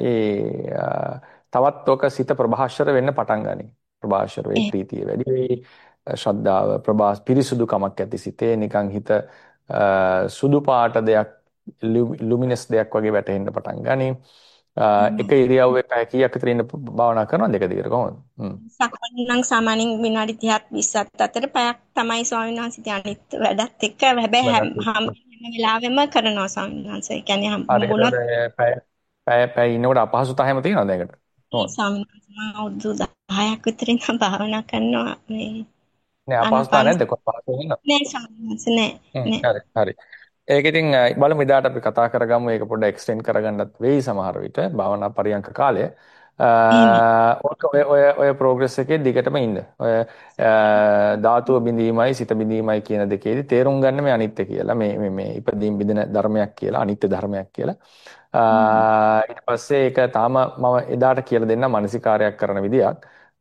[SPEAKER 1] තවත් ඔක සිත ප්‍රභාෂර වෙන්න පටන් ගනී. ප්‍රභාෂර වෙයි ප්‍රීතිය වැඩි වෙයි. ශ්‍රද්ධාව පිරිසුදුකමක් ඇති සිතේ නිකන් හිත සුදු පාට දෙයක් ලුමිනස් දෙයක් වගේ වැටෙන්න පටන් ගනී. එක ඉරියව්වේ පැය කීයක් විතර ඉන්න භාවනා කරනවද දෙක දිගට කොහොමද?
[SPEAKER 5] සක්මන් නම් සාමාන්‍යයෙන් විනාඩි 30ක් 20ක් අතර පැයක් තමයි ස්වාමීන් වහන්සේ අනිත් වැඩත් එක්ක හැබැයි හැම වෙලාවෙම කරනවා ස්වාමීන් වහන්සේ. ඒ කියන්නේ හම්බුනොත්
[SPEAKER 1] පැය ඉන්නකොට අපහසුතාව හැම තියෙනවද ඒකට?
[SPEAKER 5] ස්වාමීන් වහන්සේ මම අවුරුදු 10ක් විතර ඉඳන් භාවනා කරනවා මේ
[SPEAKER 1] නෑ අපහසුතාව නැද්ද කොහොමද ඉන්නවද?
[SPEAKER 5] නෑ ස්වාමීන් වහන්සේ නෑ.
[SPEAKER 1] හරි. ඒක ඉතින් බලමු ඉදාට අපි කතා කරගමු ඒක පොඩ්ඩක් එක්ස්ටෙන්ඩ් කරගන්නත් වෙයි සමහර විට භාවනා පරියන්ක කාලය. ඔය ප්‍රෝග්‍රස් එකේ දිගටම ඉන්න. ඔය ධාතුව බිඳීමයි සිත බිඳීමයි කියන දෙකේදී තේරුම් ගන්න මේ අනිත්‍ය කියලා. මේ ඉපදීම් බිඳෙන ධර්මයක් කියලා, අනිත්‍ය ධර්මයක් කියලා. ඊට පස්සේ ඒක තාම මම එදාට කියලා දෙන්න මානසිකාරයක් කරන විදියක්.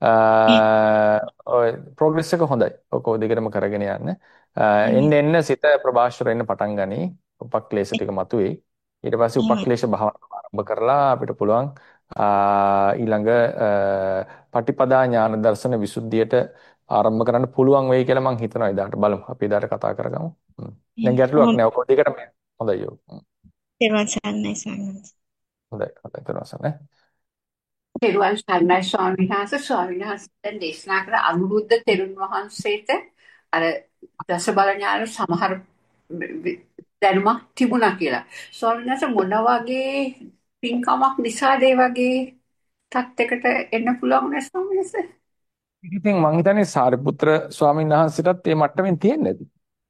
[SPEAKER 1] ඔය ප්‍රෝග්‍රස් එක හොඳයි. ඔක දිගටම කරගෙන යන්න. එන්න සිත ප්‍රභාෂර වෙන්න පටන් ගනී. උපක්ලේශ ටික මතුවේ. ඊට පස්සේ උපක්ලේශ භාවනාව ආරම්භ කරලා අපිට පුළුවන් ඊළඟ පටිපදා ඥාන දර්ශන විසුද්ධියට ආරම්භ කරන්න පුළුවන් වෙයි කියලා මම හිතනවා ඉදාට බලමු. අපි ඉදාට කතා කරගමු. දැන් ගැටලුවක් නෑ. ඔක දෙකටම හොඳයි යෝ.
[SPEAKER 5] තෙරුවන් සරණයි ස්වාමීන් වහන්සේ.
[SPEAKER 1] හොඳයි තෙරුවන් සරණයි.
[SPEAKER 6] තෙරුවන් සරණයි ස්වාමීන් වහන්සේ. ස්වාමීන් වහන්සේ දැන් දේශනා කර අනුරුද්ධ තෙරුන් වහන්සේට අර දස බල ඥාන සමහර දැනුමක් තිබුණා කියලා. ස්වාමීන් වහන්සේ මොන වගේ පින්කමක් නිසාද ඒ වගේ තත්යකට එන්න පුළුවන් නේ ස්වාමීන් වහන්සේ?
[SPEAKER 1] ඉතින් මං හිතන්නේ සාරිපුත්‍ර ස්වාමීන් වහන්සේටත් මේ මට්ටමින් තියෙන්නේ නැති.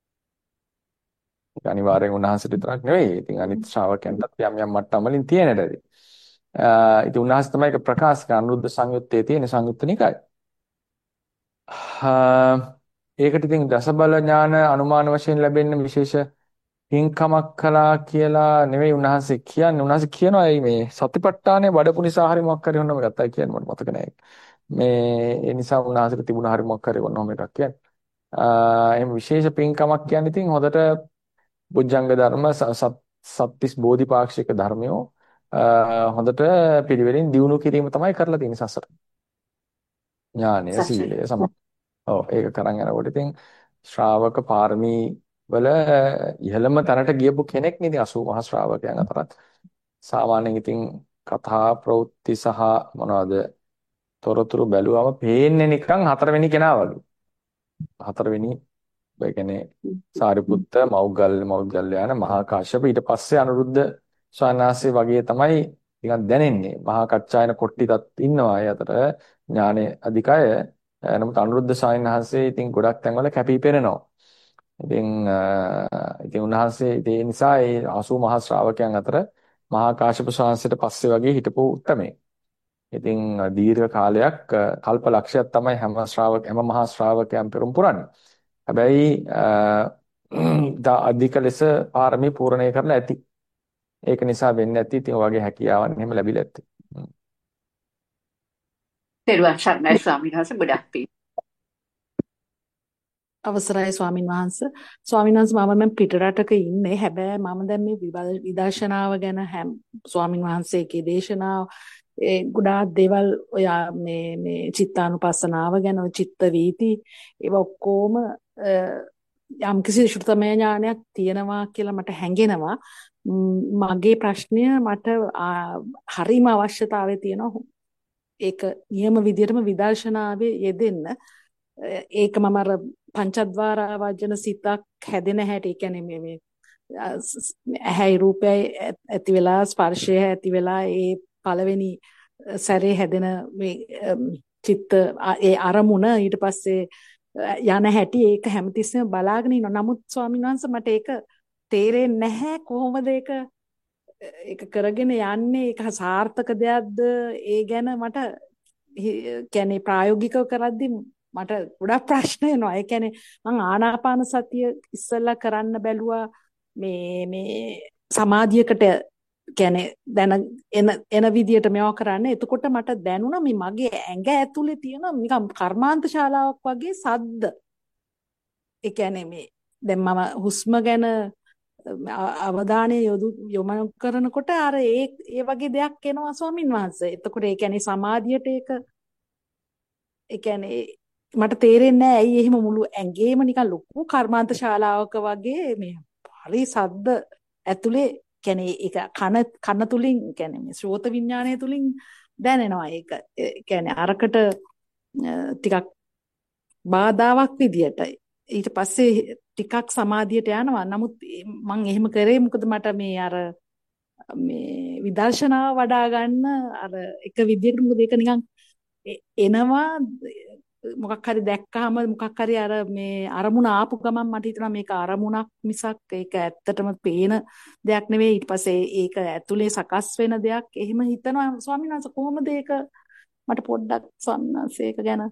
[SPEAKER 1] ඒක අනිවාර්යෙන් උන්වහන්සේට විතරක් නෙවෙයි. ඉතින් අනිත් ශ්‍රාවකයන්ටත් යම් යම් මට්ටම් වලින් තියෙන ඇති. ඉතින් උන්වහන්සේ තමයි ඒක ප්‍රකාශ කරන අනුරුද්ධ සංයුත්තේ තියෙන සංයුත්ත නිකාය. ඒකට ඉතින් දසබල ඥාන අනුමාන වශයෙන් ලැබෙන්න විශේෂ පින්කමක් කළා කියලා නෙවෙයි උන්වහන්සේ කියන්නේ. උන්වහන්සේ කියනවා මේ සතිපට්ඨානය වඩපු නිසා හරි මොකක් හරි ඔන්නම ගත්තා කියන්නේ මට මතක නැහැ. ඒ නිසා උන්වහන්සේට තිබුණ හරි මොකක් හරි ඔන්නම එකක් කියන්නේ. එහෙම විශේෂ පින්කමක් කියන්නේ ඉතින් හොඳට බුද්ධංග ධර්ම සත්‍තිස් බෝධිපාක්ෂික ධර්මයෝ හොඳට පිළිවෙලින් දියුණු කිරීම තමයි කරලා තියෙන්නේ සසර. ඥානය සීලය ඔව් ඒක කරන් යනකොට ඉතින් ශ්‍රාවක පාරමී වල ඉහළම තැනට ගියපු කෙනෙක් නේ ඉතින් 80 මහා ශ්‍රාවකයන් අතරත් සාමාන්‍යයෙන් ඉතින් කතා ප්‍රවෘත්ති සහ මොනවද තොරතුරු බැලුවම පේන්නේ නිකන් හතරවෙනි කෙනා වගේ. හතරවෙනි ඒ කියන්නේ සාරිපුත්ත මෞග්ගල්යාන මහා කාශ්‍යප ඊට පස්සේ අනුරුද්ධ ස්වාමීන් වගේ තමයි නිකන් දැනෙන්නේ. මහා කච්චායන කොට්ටිතත් ඉන්නවා ඒ අතර ඥානෙ අධිකය. නමුත් අනුරුද්ධ ස්වාමීන් වහන්සේ ඉතින් ගොඩක් තැන්වල කැපී පෙනෙනවා. ඉතින් උන්වහන්සේ ඒ නිසා ඒ 80 මහා ශ්‍රාවකයන් අතර මහා කාශ්‍යප ස්වාමීන්ට පස්සේ වගේ හිටපු උත්තමේ. ඉතින් දීර්ඝ කාලයක් කල්ප ලක්ෂයක් තමයි හැම මහා ශ්‍රාවකයන් පෙරම් පුරන්නේ. හැබැයි අධික ලෙස පාරමී පූර්ණේ කරලා ඇති. ඒක නිසා වෙන්නේ නැති. ඉතින් ඔයගේ හැකියාවන් එහෙම ලැබිලා ඇති.
[SPEAKER 6] තෙරුවන් සරණයි ස්වාමීන් වහන්සේ ගොඩක් පිං.
[SPEAKER 7] අවසරයි ස්වාමින් වහන්සේ. ස්වාමින් වහන්සේ මම පිටරටක ඉන්නේ. හැබැයි මම දැන් මේ විදර්ශනාව ගැන ස්වාමින් වහන්සේගේ දේශනාව ගොඩාක් දේවල් ඔය මේ චිත්තානුපස්සනාව ගැන චිත්ත වීති ඒව ඔක්කොම යම් කිසි ශ්‍රුතමය ඥානයක් තියෙනවා කියලා මට හැඟෙනවා. මගේ ප්‍රශ්නය මට හරිම අවශ්‍යතාවය තියෙනවා. ඒක නියම විදිහටම විදර්ශනාවේ යෙදෙන්න. ඒක මම අර පංචද්වාර වජන සිතක් හැදෙන හැටි කියන්නේ මේ ඇහැයි රූපයයි ඇති වෙලා ස්පර්ශය ඇති වෙලා ඒ පළවෙනි සැරේ හැදෙන මේ චිත්ත ඒ අරමුණ ඊට පස්සේ යන හැටි ඒක හැමතිස්සෙම බලාගෙන ඉන්නවා. නමුත් ස්වාමීන් වහන්සේ මට ඒක තේරෙන්නේ නැහැ කොහොමද ඒක කරගෙන යන්නේ. ඒක සාර්ථක දෙයක්ද ඒ ගැන මට කියන්නේ ප්‍රායෝගිකව කරද්දි මට ගොඩක් ප්‍රශ්න එනවා. ඒ කියන්නේ මම ආනාපාන සතිය ඉස්සෙල්ලා කරන්න බැලුවා මේ සමාධියකට කියන්නේ දැන එන විදියට මේවා කරන්න. එතකොට මට දැනුණා මේ මගේ ඇඟ ඇතුලේ තියෙන නිකන් කර්මාන්ත ශාලාවක් වගේ සද්ද. ඒ කියන්නේ මේ දැන් මම හුස්ම ගැන අවධානය යොමු කරනකොට අර ඒ වගේ දෙයක් එනවා ස්වාමින් වහන්සේ. එතකොට ඒ කියන්නේ සමාධියට ඒ කියන්නේ මට තේරෙන්නේ නැහැ ඇයි එහෙම මුළු ඇඟේම නිකන් ලොකු කර්මාන්ත ශාලාවක වගේ මේ හරි සද්ද ඇතුලේ කියන්නේ ඒක කන තුලින් කියන්නේ මේ ශ්‍රෝත විඥානය තුලින් දැනෙනවා. ඒක කියන්නේ අරකට ටිකක් බාධාවක් විදියට ඊට පස්සේ ටිකක් සමාධියට යනවා. නමුත් මම එහෙම කරේ මොකද මට මේ අර මේ විදර්ශනාව වඩා ගන්න අර එක විදියකට මොකද ඒක නිකන් එනවා මොකක් හරි දැක්කහම මොකක් හරි අර මේ අරමුණ ආපු ගමන් මට හිතෙනවා මේක අරමුණක් මිසක් ඒක ඇත්තටම පේන දෙයක් නෙවෙයි. ඊට පස්සේ ඒක ඇතුලේ සකස් වෙන දෙයක් එහෙම හිතනවා. ස්වාමීන් වහන්සේ කොහොමද ඒක මට පොඩ්ඩක් ස්වාමීන් වහන්සේ ඒක ගැන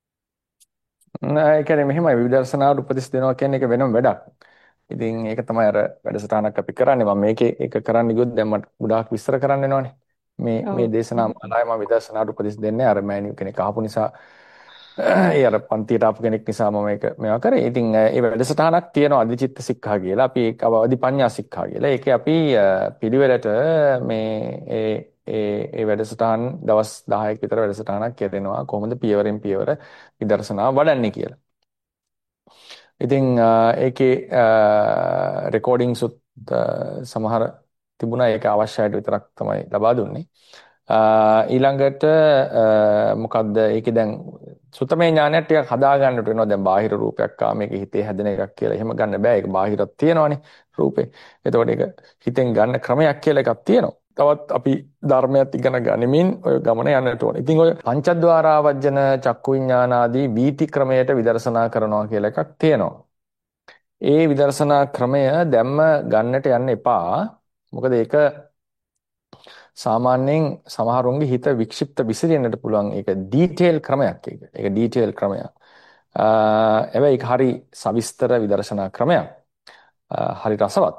[SPEAKER 1] ඒ කියන්නේ මෙහෙමයි විදර්ශනාවට උපදෙස් දෙනවා කියන්නේ ඒක වෙනම වැඩක්. ඉතින් ඒක තමයි අර වැඩසටහනක් අපි කරන්නේ. මම මේකේ ඒක කරන්න ගියොත් දැන් මට ගොඩාක් විස්තර කරන්න වෙනවනේ. මේ දේශනා මාලාවේ මම විදර්ශනාවට උපදෙස් දෙන්නේ අර මෑණියෝ කෙනෙක් අහපු නිසා ඒ අර පන්තියට ආපු කෙනෙක් නිසා මම මේවා කරේ. ඉතින් ඒ වැඩසටහනක් තියෙනවා අධිචිත්ත සික්ඛා කියලා. අපි ඒක අධිපඤ්ඤා සික්ඛා කියලා. ඒකේ අපි පිළිවෙලට මේ ඒ වැඩසටහන් දවස් 10ක විතර වැඩසටහනක් කරනවා. කොහොමද පියවරෙන් පියවර විදර්ශනාව වඩන්නේ කියලා. ඉතින් ඒකේ රෙකෝඩින්ග්ස් සමහර තිබුණා. ඒක අවශ්‍යයට විතරක් තමයි ලබා දුන්නේ. ඊළඟට මොකද්ද ඒකේ දැන් සුතමේ ඥානයක් ටිකක් හදා ගන්නට වෙනවා. දැන් බාහිර රූපයක් මේක හිතේ හැදෙන එකක් කියලා එහෙම ගන්න බෑ. ඒක බාහිරත් තියෙනවානේ රූපේ. එතකොට ඒක හිතෙන් ගන්න ක්‍රමයක් කියලා එකක් තියෙනවා. තවත් අපි ධර්මයක් ඉගෙන ගනිමින් ඔය ගමන යන්නට ඕනේ. ඉතින් ඔය පංචද්වාරාවජන චක්කු විඥාන ආදී බීති ක්‍රමයට විදර්ශනා කරනවා කියලා එකක් තියෙනවා. ඒ විදර්ශනා ක්‍රමය දැම්ම ගන්නට යන්න එපා. මොකද ඒක සාමාන්‍යයෙන් සමහරුන්ගේ හිත වික්ෂිප්ත විසිරෙන්නට පුළුවන්. ඒක ඩීටේල් ක්‍රමයක්. ඒක ඩීටේල් ක්‍රමයක්. හැබැයි ඒක හරි සවිස්තර විදර්ශනා ක්‍රමයක්. හරි රසවත්.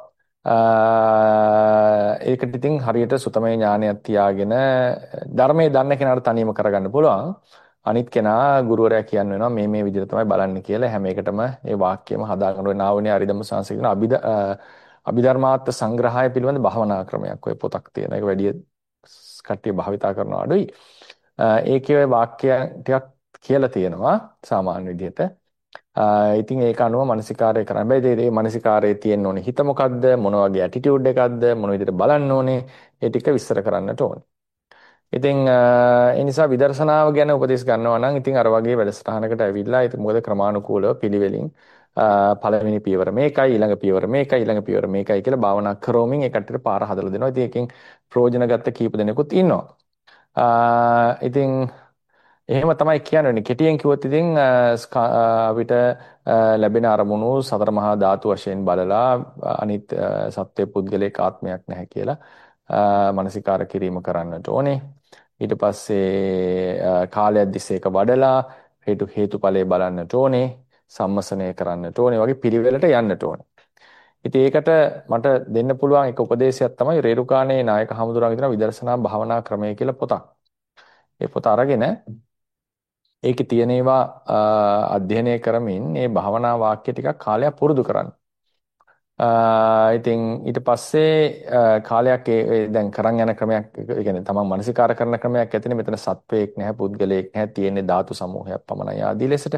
[SPEAKER 1] ඒකට ඉතින් හරියට සුතමේ ඥානයක් තියාගෙන ධර්මයේ දන්න කෙනාට තනියම කරගන්න පුළුවන්. අනිත් කෙනා ගුරුවරයා කියන්න වෙනවා මේ විදිහට තමයි බලන්නේ කියලා. හැම එකටම ඒ වාක්‍යයම හදාගන්න ඕනේ. නාවනේ අරිදම්ම සංස්කෘතික අභිධර්මාර්ථ සංග්‍රහය පිළිබඳ භාවනා ක්‍රමයක්. ඔය පොතක් තියෙන. ඒක වැඩි කට්ටිය භාවිතා කරනවා අඩුයි. ඒකේ ඔය වාක්‍ය ටිකක් කියලා තියෙනවා සාමාන්‍ය විදිහට. ඉතින් ඒක අනුව මානසිකාරය කරන්න. හැබැයි මේ මානසිකාරයේ තියෙන්න ඕනේ හිත මොකද්ද, මොන වගේ ඇටිටියුඩ් එකක්ද, මොන විදිහට බලන්න ඕනේ, ඒ ටික විස්තර කරන්නට ඕනේ. ඉතින් ඒ නිසා විදර්ශනාව ගැන උපදෙස් ගන්නවා නම් ඉතින් අර වගේ වැඩසටහනකට ඇවිල්ලා ඒක මොකද ක්‍රමානුකූලව පිළිවෙලින් පළවෙනි පියවර මේකයි ඊළඟ පියවර මේකයි ඊළඟ පියවර මේකයි කියලා භාවනා කරෝමින් ඒ කට්ටියට පාර හදලා දෙනවා. ඉතින් ඒකෙන් ප්‍රයෝජන ගත්ත කීප දෙනෙකුත් ඉන්නවා. ඉතින් එහෙම තමයි කියන්නේ. කෙටියෙන් කිව්වොත් ඉතින් අපිට ලැබෙන අරමුණු සතර මහා ධාතු වශයෙන් බලලා අනිත් සත්‍ය පුද්ගලික ආත්මයක් නැහැ කියලා මානසිකාර කිරීම කරන්නට ඕනේ. ඊට පස්සේ කාලයක් තිස්සේ ඒක වඩලා හේතුඵලයේ බලන්නට ඕනේ. සම්මසනය කරන්නට ඕනේ. වගේ පිළිවෙලට යන්නට ඕනේ. ඉතින් ඒකට මට දෙන්න පුළුවන් එක උපදේශයක් තමයි රේරුකාණේ නායක හමුදුරන්ගේ තියෙන විදර්ශනා භාවනා ක්‍රමය කියලා පොතක්. ඒ පොත අරගෙන ඒකේ තියෙන ඒවා අධ්‍යයනය කරමින් මේ භාවනා වාක්‍ය ටිකක් කාලයක් පුරුදු කරන්න. ඉතින් ඊට පස්සේ කාලයක් දැන් කරන් යන ක්‍රමයක් ඒ කියන්නේ තමන් මානසිකාර කරන ක්‍රමයක් ඇතිනේ මෙතන සත්වයක් නැහැ පුද්ගලයෙක් නැහැ තියෙන්නේ ධාතු සමූහයක් පමණයි ආදී ලෙසට.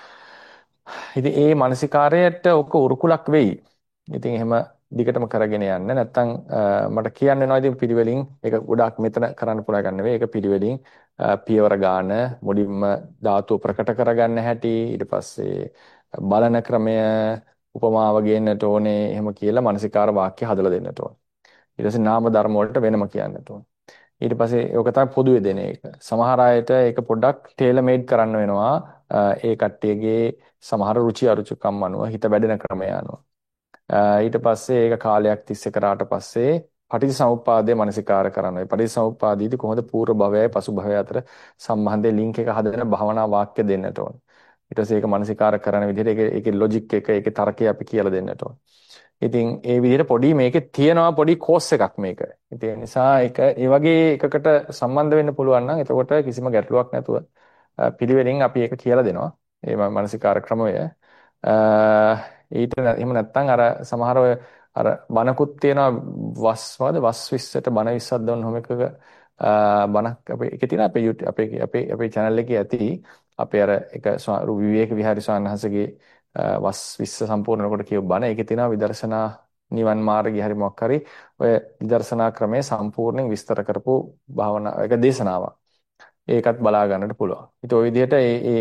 [SPEAKER 1] ඉතින් ඒ මානසිකාරයට ඔක උරුකුලක් වෙයි. ඉතින් එහෙම දිගටම කරගෙන යන්න නැත්නම් මට කියන්න වෙනවා ඉතින් පිළිවෙලින් ඒක ගොඩාක් මෙතන කරන්න පුළුවන් ගන්න නෙවෙයි ඒක පිළිවෙලින් පියවර ගාන මුලින්ම ධාතුව ප්‍රකට කරගන්න හැටි ඊට පස්සේ බලන ක්‍රමය උපමාව ගේන්නට ඕනේ එහෙම කියලා මානසිකාර වාක්‍ය හදලා දෙන්නට ඕනේ. ඊට පස්සේ නාම ධර්ම වලට වෙනම කියන්නට ඕනේ. ඊට පස්සේ ඒක තමයි පොදුවේ දෙන එක. සමහර අයට ඒක පොඩ්ඩක් ටේලර් මේඩ් කරන්න වෙනවා. ඒ කට්ටියගේ සමහර රුචි අරුචිකම් අනුව හිත වැඩෙන ක්‍රමය අනුව. ඊට පස්සේ ඒක කාලයක් තිස්සේ කරාට පස්සේ පටිච්චසමුප්පාදයේ මනසිකාර කරනවා. ඒ පටිච්චසමුප්පාදීදී කොහොමද පූර්ව භවයයි පසු භවය අතර සම්බන්ධයේ ලින්ක් එක හදන භවනා වාක්‍ය දෙන්නට ඕන. ඊට පස්සේ ඒක මනසිකාර කරන විදිහට ඒකේ ලොජික් එක ඒකේ තර්කය අපි කියලා දෙන්නට ඕන. ඉතින් ඒ විදිහට පොඩි මේකේ තියෙනවා පොඩි කෝස් එකක් මේක. ඉතින් ඒ නිසා ඒක ඒ වගේ එකකට සම්බන්ධ වෙන්න පුළුවන් නම් එතකොට කිසිම ගැටලුවක් නැතුව පිළිවෙලින් අපි ඒක කියලා දෙනවා. ඒ මනසිකාර ක්‍රමය. එහෙම නැත්නම් අර සමහර ඔය අර බණකුත් තියෙනවා වස් 20ට බණ 20ක් දාන්න එකක බණක් අපේ එකේ තියෙන අපේ YouTube අපේ channel එකේ ඇති අපේ අර එක විවේක විහාරි ස්වාමීන් වස් 20 සම්පූර්ණ කොට කියව බණ ඒකේ තියෙනවා විදර්ශනා නිවන් මාර්ගය හරි මොකක් හරි ඔය විදර්ශනා ක්‍රමයේ සම්පූර්ණයෙන් විස්තර කරපු භාවනා එක දේශනාවක්. ඒකත් බලා ගන්නට පුළුවන්. ඉතින් ওই විදිහට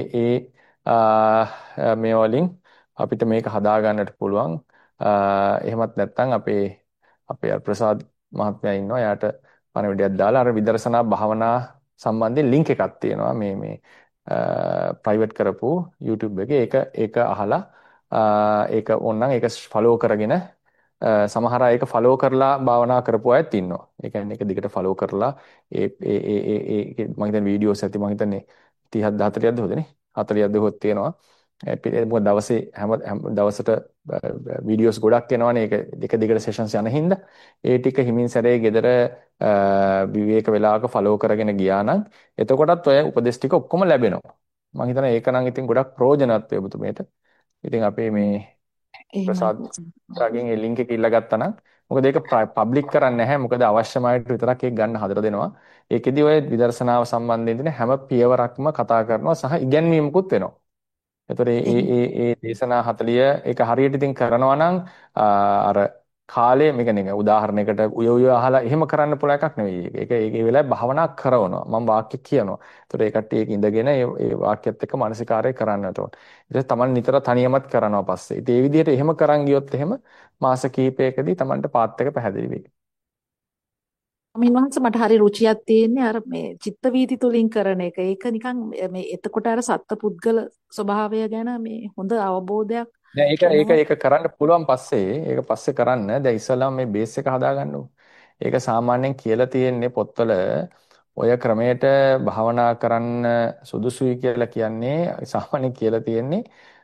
[SPEAKER 1] මේ වලින් අපිට මේක හදා ගන්නට පුළුවන්. එහෙමත් නැත්නම් අපේ ප්‍රසාද් මහත්මයා ඉන්නවා. එයාට පණිවිඩයක් දාලා අර විදර්ශනා භාවනා සම්බන්ධයෙන් ලින්ක් එකක් තියෙනවා. මේ ප්‍රයිවට් කරපු YouTube එකේ ඒක අහලා ඒක ඕනනම් ඒක ෆලෝ කරගෙන සමහර අය ඒක ෆලෝ කරලා භාවනා කරපු අයත් ඉන්නවා. ඒ කියන්නේ ඒක දිගට ෆලෝ කරලා මම හිතන්නේ වීඩියෝස් ඇති මම හිතන්නේ 30ක් 40ක්ද හොදනේ 40ක්ද හොත් තියෙනවා. මොකද දවසේ හැම දවසට වීඩියෝස් ගොඩක් එනවනේ ඒක දෙක දිගට සෙෂන්ස් යන හින්දා ඒ ටික හිමින් සැරේ ගෙදර විවේක වෙලාවක ෆලෝ කරගෙන ගියා නම් එතකොටත් ඔය උපදෙස් ටික ඔක්කොම ලැබෙනවා. මම හිතනවා ඒක නම් ඉතින් ගොඩක් ප්‍රයෝජනවත් වේ ඔබතුමීට. ඉතින් අපේ මේ ප්‍රසාද් ටාගෙන් ඒ ලින්ක් එක ඉල්ලගත්තා නම් මොකද ඒක පබ්ලික් කරන්නේ නැහැ මොකද අවශ්‍යමයිට විතරක් ඒක ගන්න හදලා දෙනවා. ඒකෙදි ඔය විදර්ශනාව සම්බන්ධයෙන් තියෙන හැම පියවරක්ම කතා කරනවා සහ ඉගැන්වීමකුත් වෙනවා. එතකොට මේ දේශනා 40 ඒක හරියට ඉතින් කරනවා නම් අර කාලේ මේක නෙක උදාහරණයකට උය අහලා එහෙම කරන්න පුළුවන් එකක් නෙවෙයි. ඒක ඒ වෙලාවේ භාවනා කරනවා. මම වාක්‍ය කියනවා. එතකොට ඒ කට්ටිය ඒක ඉඳගෙන ඒ වාක්‍යයත් එක්ක මානසිකාරය කරන්නට ඕන. ඊට තමන් නිතර තනියමත් කරනවා පස්සේ. ඉතින් ඒ විදිහට එහෙම කරන් ගියොත් එහෙම මාස කිහිපයකදී තමන්ට පාත් එක පැහැදිලි වෙයි.
[SPEAKER 7] ස්වාමීන් වහන්සේ මට හරි රුචියක් තියෙන්නේ අර මේ චිත්ත වීති තුලින් කරන එක. ඒක නිකන් මේ එතකොට අර සත්පුද්ගල ස්වභාවය ගැන මේ හොඳ අවබෝධයක්
[SPEAKER 1] ඒක කරන්න පුළුවන් ඒක පස්සේ කරන්න. දැන් ඉස්සෙල්ලාම මේ බේස් එක හදාගන්න ඕනේ. ඒක සාමාන්‍යයෙන් කියලා තියෙන්නේ පොත්වල ඔය ක්‍රමයට භාවනා කරන්න සුදුසුයි කියලා කියන්නේ සාමාන්‍යයෙන් කියලා තියෙන්නේ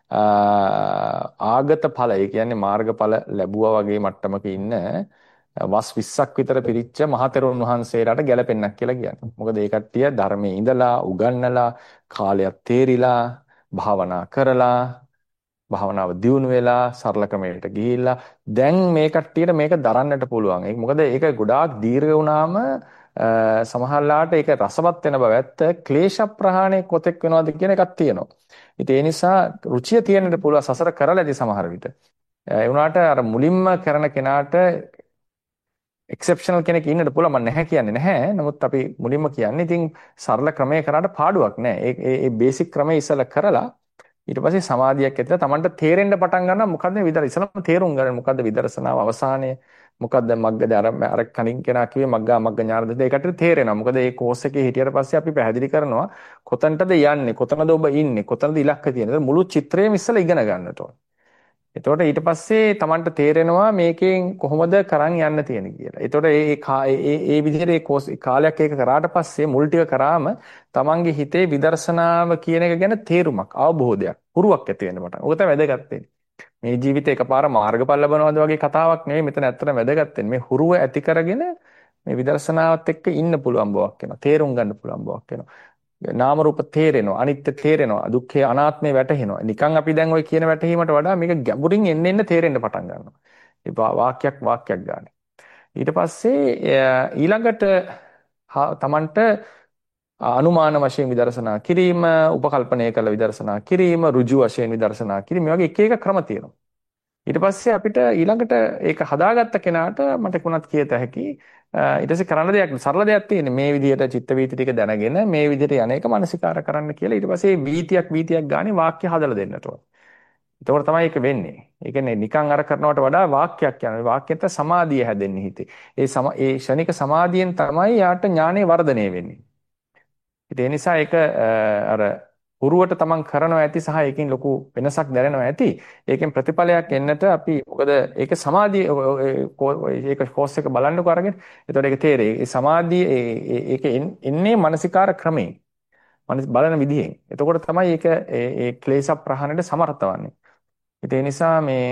[SPEAKER 1] ආගත ඵල. ඒ කියන්නේ මාර්ගඵල ලැබුවා වගේ මට්ටමක ඉන්න වස් 20ක් විතර පිරිච්ච මහතෙරුන් වහන්සේලාට ගැලපෙන්නක් කියලා කියන්නේ. මොකද ඒ කට්ටිය ධර්මයේ ඉඳලා උගන්නලා කාලයක් තේරිලා භාවනා කරලා භාවනාව දියුණු වෙලා සරල ක්‍රමයකට ගිහිල්ලා දැන් මේ කට්ටියට මේක දරන්නට පුළුවන්. ඒක මොකද ඒක ගොඩාක් දීර්ඝ වුණාම සමහරලාට ඒක රසවත් වෙන බව ඇත්ත ක්ලේශ ප්‍රහාණය කොතෙක් වෙනවද කියන එකක් තියෙනවා. ඉතින් ඒ නිසා රුචිය තියෙන්නට පුළුවන් සසර කරලා ඇති සමහර විට. ඒ වුණාට අර මුලින්ම කරන කෙනාට එක්සෙප්ෂනල් කෙනෙක් ඉන්නට පුළුවන් මම නැහැ කියන්නේ නැහැ. නමුත් අපි මුලින්ම කියන්නේ ඉතින් සරල ක්‍රමයේ කරාට පාඩුවක් නැහැ. ඒ බේසික් ක්‍රමයේ ඉස්සලා කරලා ඊට පස්සේ සමාධියක් ඇතිලා Tamanට තේරෙන්න පටන් ගන්නවා මොකද්ද ඉස්සලම තේරුම් ගන්න මොකද්ද විදර්ශනාව අවසානය මොකද්ද මග්ගද අර කණින් කෙනා කිව්වේ මග්ගා මග්ග ඥාන දෙක ඒකට තේරෙනවා. මොකද මේ කෝස් එකේ හිටියට පස්සේ අපි පැහැදිලි කරනවා කොතනටද යන්නේ කොතනද ඔබ ඉන්නේ කොතනද ඉලක්කය තියෙන්නේ. මුළු චිත්‍රයම ඉස්සලා ඉගෙන ගන්නට ඕන. එතකොට ඊට පස්සේ Tamanට තේරෙනවා මේකෙන් කොහොමද කරන් යන්න තියෙන්නේ කියලා. එතකොට ඒ විදිහට ඒ කෝස් කාලයක් ඒක කරාට පස්සේ මුල් ටික කරාම Tamanගේ හිතේ විදර්ශනාව කියන එක ගැන තේරුමක්, අවබෝධයක්, හුරුවක් ඇති වෙන්න පටන්. ඕක තමයි වැදගත් වෙන්නේ. මේ ජීවිතේ එකපාර මාර්ගඵල ලබනවාද වගේ කතාවක් නෙවෙයි මෙතන ඇත්තටම වැදගත් වෙන්නේ. මේ හුරුව ඇති කරගෙන මේ විදර්ශනාවත් එක්ක ඉන්න පුළුවන් බවක් වෙනවා. තේරුම් ගන්න පුළුවන් බවක් වෙනවා. නාම රූප තේරෙනවා අනිත්‍ය තේරෙනවා දුක්ඛේ අනාත්මේ වැටහෙනවා නිකන් අපි දැන් ওই කියන වැටහීමට වඩා මේක ගැඹුරින් එන්න තේරෙන්න පටන් ගන්නවා ඒ වාක්‍යයක් ගන්න ඊට පස්සේ ඊළඟට තමන්ට අනුමාන වශයෙන් විදර්ශනා කිරීම උපකල්පනය කළ විදර්ශනා කිරීම රුජු වශයෙන් විදර්ශනා කිරීම මේ වගේ එක ක්‍රම තියෙනවා ඊට පස්සේ අපිට ඊළඟට ඒක හදාගත්ත කෙනාට මට කොහොමත් කියත හැකි ඊට පස්සේ කරන්න දෙයක් සරල දෙයක් තියෙන්නේ මේ විදිහට චිත්ත වීති ටික දැනගෙන මේ විදිහට යන්නේක මානසිකාර කරන්න කියලා ඊට පස්සේ වීතියක් ගානේ වාක්‍ය හදලා දෙන්නට ඕන. එතකොට තමයි ඒක වෙන්නේ. ඒ කියන්නේ නිකන් අර කරනවට වඩා වාක්‍යයක් යනවා. වාක්‍යයට සමාධිය හැදෙන්නේ හිතේ. ඒ ෂණික සමාධියෙන් තමයි යාට ඥානෙ වර්ධනය වෙන්නේ. ඒ නිසා ඒක අර උරුවට තමන් කරනවා ඇති සහ ඒකෙන් ලොකු වෙනසක් දැනෙනවා ඇති. ඒකෙන් ප්‍රතිඵලයක් එන්නට අපි මොකද ඒක සමාධිය ඒක කෝස් එක බලන්නකෝ අරගෙන. එතකොට ඒක තේරෙයි. ඒ සමාධිය ඒක එන්නේ මානසිකාර ක්‍රමයෙන්. බලන විදිහෙන්. එතකොට තමයි ඒක ඒ ක්ලේශ ප්‍රහාණයට සමර්ථ වන්නේ. ඒ නිසා මේ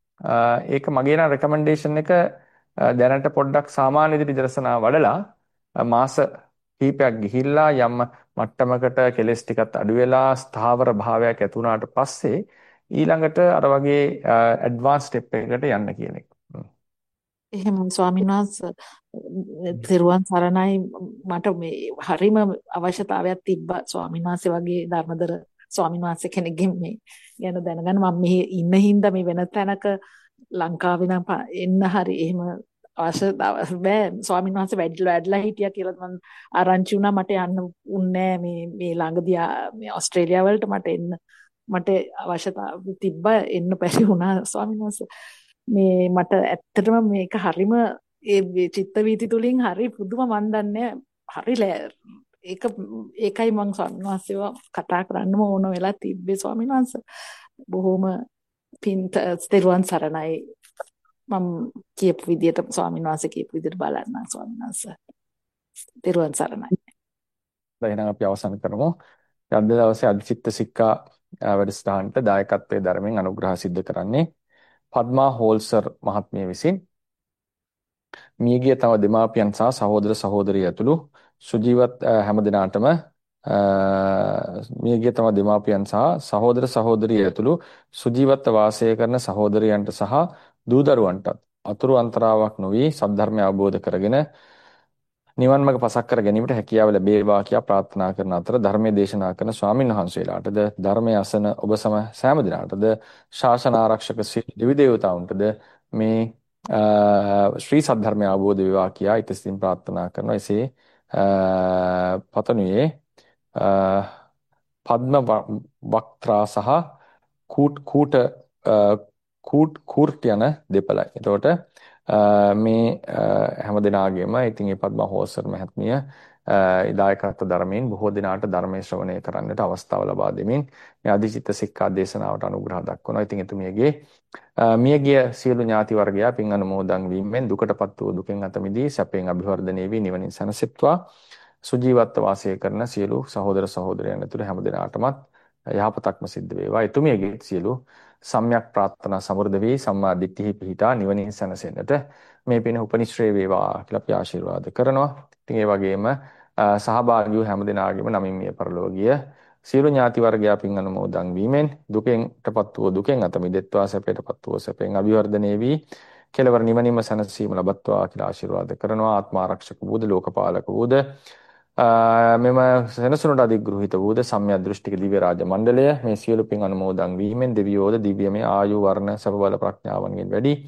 [SPEAKER 1] ඒක මගේ නම් රෙකමෙන්ඩේෂන් එක දැනට පොඩ්ඩක් සාමාන්‍ය විදිහට දර්ශනා වඩලා මාස කීපයක් ගිහිල්ලා යම් මට්ටමකට කෙලස් ටිකත් අඩු වෙලා ස්ථාවර භාවයක් ඇති වුණාට පස්සේ ඊළඟට අර වගේ ඇඩ්වාන්ස් ස්ටෙප් එකකට යන්න කියන එක.
[SPEAKER 7] එහෙම ස්වාමීන් වහන්සේ තිරුවන් සරණයි මට මේ හරිම අවශ්‍යතාවයක් තිබ්බා ස්වාමීන් වහන්සේ වගේ ධර්මදර ස්වාමීන් වහන්සේ කෙනෙක්ගෙන් මේ ගැන දැනගන්න මම මෙහි ඉන්න හින්දා මේ වෙන තැනක ලංකාවේ නම් එන්න හරි එහෙම අවශ්‍යතාව බෑ ස්වාමීන් වහන්සේ වැඩිලා හිටියා කියලා මම ආරංචි වුණා මට යන්න උන්නේ මේ ළඟදී මේ ඕස්ට්‍රේලියාව වලට මට අවශ්‍යතාව තිබ්බා එන්න බැරි වුණා ස්වාමීන් වහන්සේ මේ මට ඇත්තටම මේක හරිම ඒ චිත්ත වීති තුලින් හරි පුදුම මන් දන්නේ හරි ඒකයි මම ස්වාමීන් වහන්සේව කතා කරන්නම ඕන වෙලා තිබ්බේ ස්වාමීන් වහන්සේ බොහොම තිරුවන් සරණයි මම කියපු විදියට ස්වාමීන් වහන්සේ කියපු විදියට බලන්න ස්වාමීන් වහන්සේ තිරුවන් සරණයි.
[SPEAKER 1] දැන් අපි අවසන් කරමු. අද දවසේ අධිචිත්ත සික්ඛා වැඩසටහනට දායකත්වයේ ධර්මයෙන් අනුග්‍රහ සිද්ධ කරන්නේ පද්මා හෝල්සර් මහත්මිය විසින් මියගිය තම දෙමාපියන් සහ සහෝදර සහෝදරිය ඇතුළු සුජීවත් හැම දිනාටම මියගිය තම දෙමාපියන් සහ සහෝදර සහෝදරිය ඇතුළු සුජීවත්ව වාසය කරන සහෝදරයන්ට සහ දූ දරුවන්ටත් අතුරු අන්තරාවක් නොවි සද්ධර්මය අවබෝධ කරගෙන නිවන් මඟ පසක් කර ගැනීමට හැකියාව ලැබේවා කියා ප්‍රාර්ථනා කරන අතර ධර්මයේ දේශනා කරන ස්වාමින් වහන්සේලාටද ධර්මයේ අසන ඔබ සෑම දිනාටද ශාසන ආරක්ෂක දෙවි දේවතාවුන්ටද මේ ශ්‍රී සද්ධර්මය අවබෝධ වේවා කියා ඉතිසින් ප්‍රාර්ථනා කරනවා. එසේ පතනුයේ පද්ම වක්ත්‍රා සහ කූට් යන දෙපළයි. එතකොට මේ හැම දිනාගෙම ඉතින් මේ පද්මා හෝසර් මහත්මිය දායකත්ව ධර්මයෙන් බොහෝ දිනාට ධර්මයේ ශ්‍රවණය කරන්නට අවස්ථාව ලබා දෙමින් මේ අධිචිත්ත සික්ඛා දේශනාවට අනුග්‍රහ දක්වනවා. ඉතින් එතුමියගේ මියගිය සියලු ඥාති වර්ගයා පින් අනුමෝදන් වීමෙන් දුකටපත් වූ දුකෙන් අත මිදී සැපයෙන් අභිවර්ධනය වී නිවනින් සැනසෙත්වා සුජීවත්ව වාසය කරන සියලු සහෝදර සහෝදරයන් ඇතුළු හැම දිනාටමත් යහපතක්ම සිද්ධ වේවා. එතුමියගේ සියලු සම්‍යක් ප්‍රාර්ථනා සමෘද්ධ වී සම්මා දිට්ඨිහි පිහිටා නිවනින් සැනසෙන්නට මේ පින උපනිශ්‍රේ වේවා කියලා අපි ආශිර්වාද කරනවා. ඉතින් ඒ වගේම සහභාගී වූ හැම දිනාගෙම නමින් මිය පරලෝකීය සියලු ඥාති වර්ගයා පින් අනුමෝදන් වීමෙන් දුකෙන්ටපත් වූ දුකෙන් අත මිදෙත්වා සැපයටපත් වූ සැපෙන් අභිවර්ධනය වී කෙලවර නිවනින්ම සැනසීම ලබත්වා කියලා ආශිර්වාද කරනවා. ආත්ම ආරක්ෂක වූද ලෝකපාලක වූද මෙම සෙනසුනට අධිග්‍රහිත වූද සම්‍යක් දෘෂ්ටික දිව්‍ය රාජ මණ්ඩලය මේ සියලු පින් අනුමෝදන් වීමෙන් දෙවියෝද දිව්‍යමය ආයු වර්ණ සබ බල ප්‍රඥාවන්ගෙන් වැඩි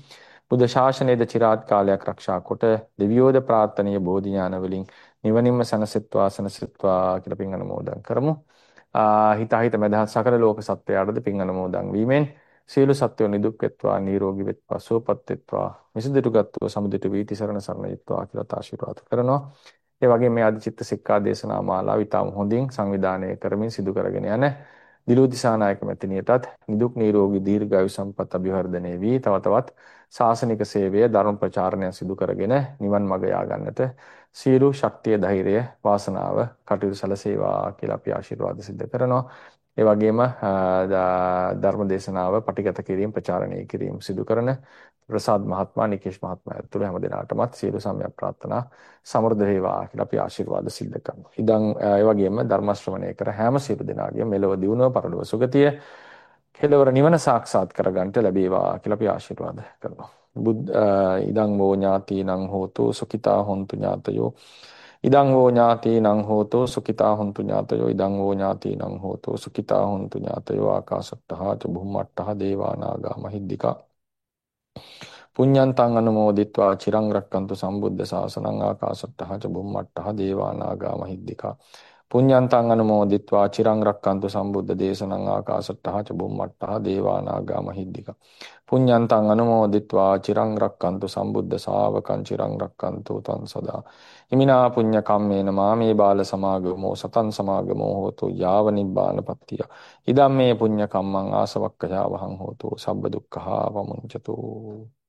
[SPEAKER 1] බුද්ධ ශාසනයේද චිරාත් කාලයක් ආරක්ෂා කොට දෙවියෝද ප්‍රාර්ථනීය බෝධි ඥාන වලින් නිවනින්ම සනසෙත්වා කියලා පින් අනුමෝදන් කරමු. හිත මදහත් සකල ලෝක සත්වයාටද පින් අනුමෝදන් වීමෙන් සියලු සත්වයෝ නිදුක් වෙත්වා නිරෝගී වෙත්වා සුවපත් වෙත්වා මිසදිටුගත්ව සමුදිට වීති සරණ සරණයත්වා කියලා ආශිර්වාද කරනවා. ඒ වගේම මේ අද චිත්ත සික්ඛා දේශනා මාලාව ඉතාම හොඳින් සංවිධානය කරමින් සිදු කරගෙන යන දිලු දිසානායක මැතිණියටත් නිදුක් නිරෝගී දීර්ඝායු සම්පත් අභිවර්ධනය වී තව තවත් ශාසනික සේවය ධර්ම ප්‍රචාරණය සිදු කරගෙන නිවන් මඟ යා ගන්නට සියලු ශක්තිය ධෛර්යය වාසනාව කටයුතු සැලසේවා කියලා අපි ආශිර්වාද සිදු කරනවා. ඒ වගේම ධර්ම දේශනාව පටිගත කිරීම ප්‍රචාරණය කිරීම සිදු කරන ප්‍රසාද් මහත්මයා නිකේෂ් මහත්මයා ඇතුළු හැම දිනාටමත් සියලු සම්‍යක් ප්‍රාර්ථනා සමෘද්ධ වේවා කියලා අපි ආශිර්වාද සිදු කරනවා. ඉතින් ඒ වගේම ධර්ම ශ්‍රවණය කර හැම සියලු දෙනාගේම මෙලොව දියුණුව පරලොව සුගතිය කෙලවර නිවන සාක්ෂාත් කරගන්නට ලැබේවා කියලා අපි ආශිර්වාද කරනවා. ඉදං වෝ ඥාතිනං හෝතු සුඛිතා හොන්තු ඥාතයෝ ඉදං වෝ ඥාතිනං හෝතු සුඛිතා හොන්තු ඥාතයෝ ඉදං වෝ ඥාතිනං හෝතු සුඛිතා හොන්තු ඥාතයෝ ආකාශට්ටහා ච බුම්මට්ටහා දේවා නාග මහිද්దికා පුඤ්ඤන්තං අනුමෝදිත්වා චිරං රක්칸තු සම්බුද්ධ ශාසනං ආකාශට්ටහා ච බුම්මට්ටහා දේවා නාග මහිද්దికා පුඤ්ඤන්තං අනුමෝදිත්වා චිරං රක්칸තු සම්බුද්ධ දේශනං ආකාශට්ටහා ච බුම්මට්ටහා දේවා නාග මහිද්దికා පුඤ්ඤන්තං අනුමෝදිත්වා චිරං රක්칸තු සම්බුද්ධ ශාවකං චිරං රක්칸තු තං සදා හිමිනා පුඤ්ඤ කම්මේන මාමේ බාල සමාගමෝ සතං සමාගමෝ හෝතු යාව නිබ්බානපත්තිය ඉදම් මේ පුඤ්ඤ කම්මං ආසවක්ඛයා වහං හෝතු සබ්බ දුක්ඛා වමුංචතු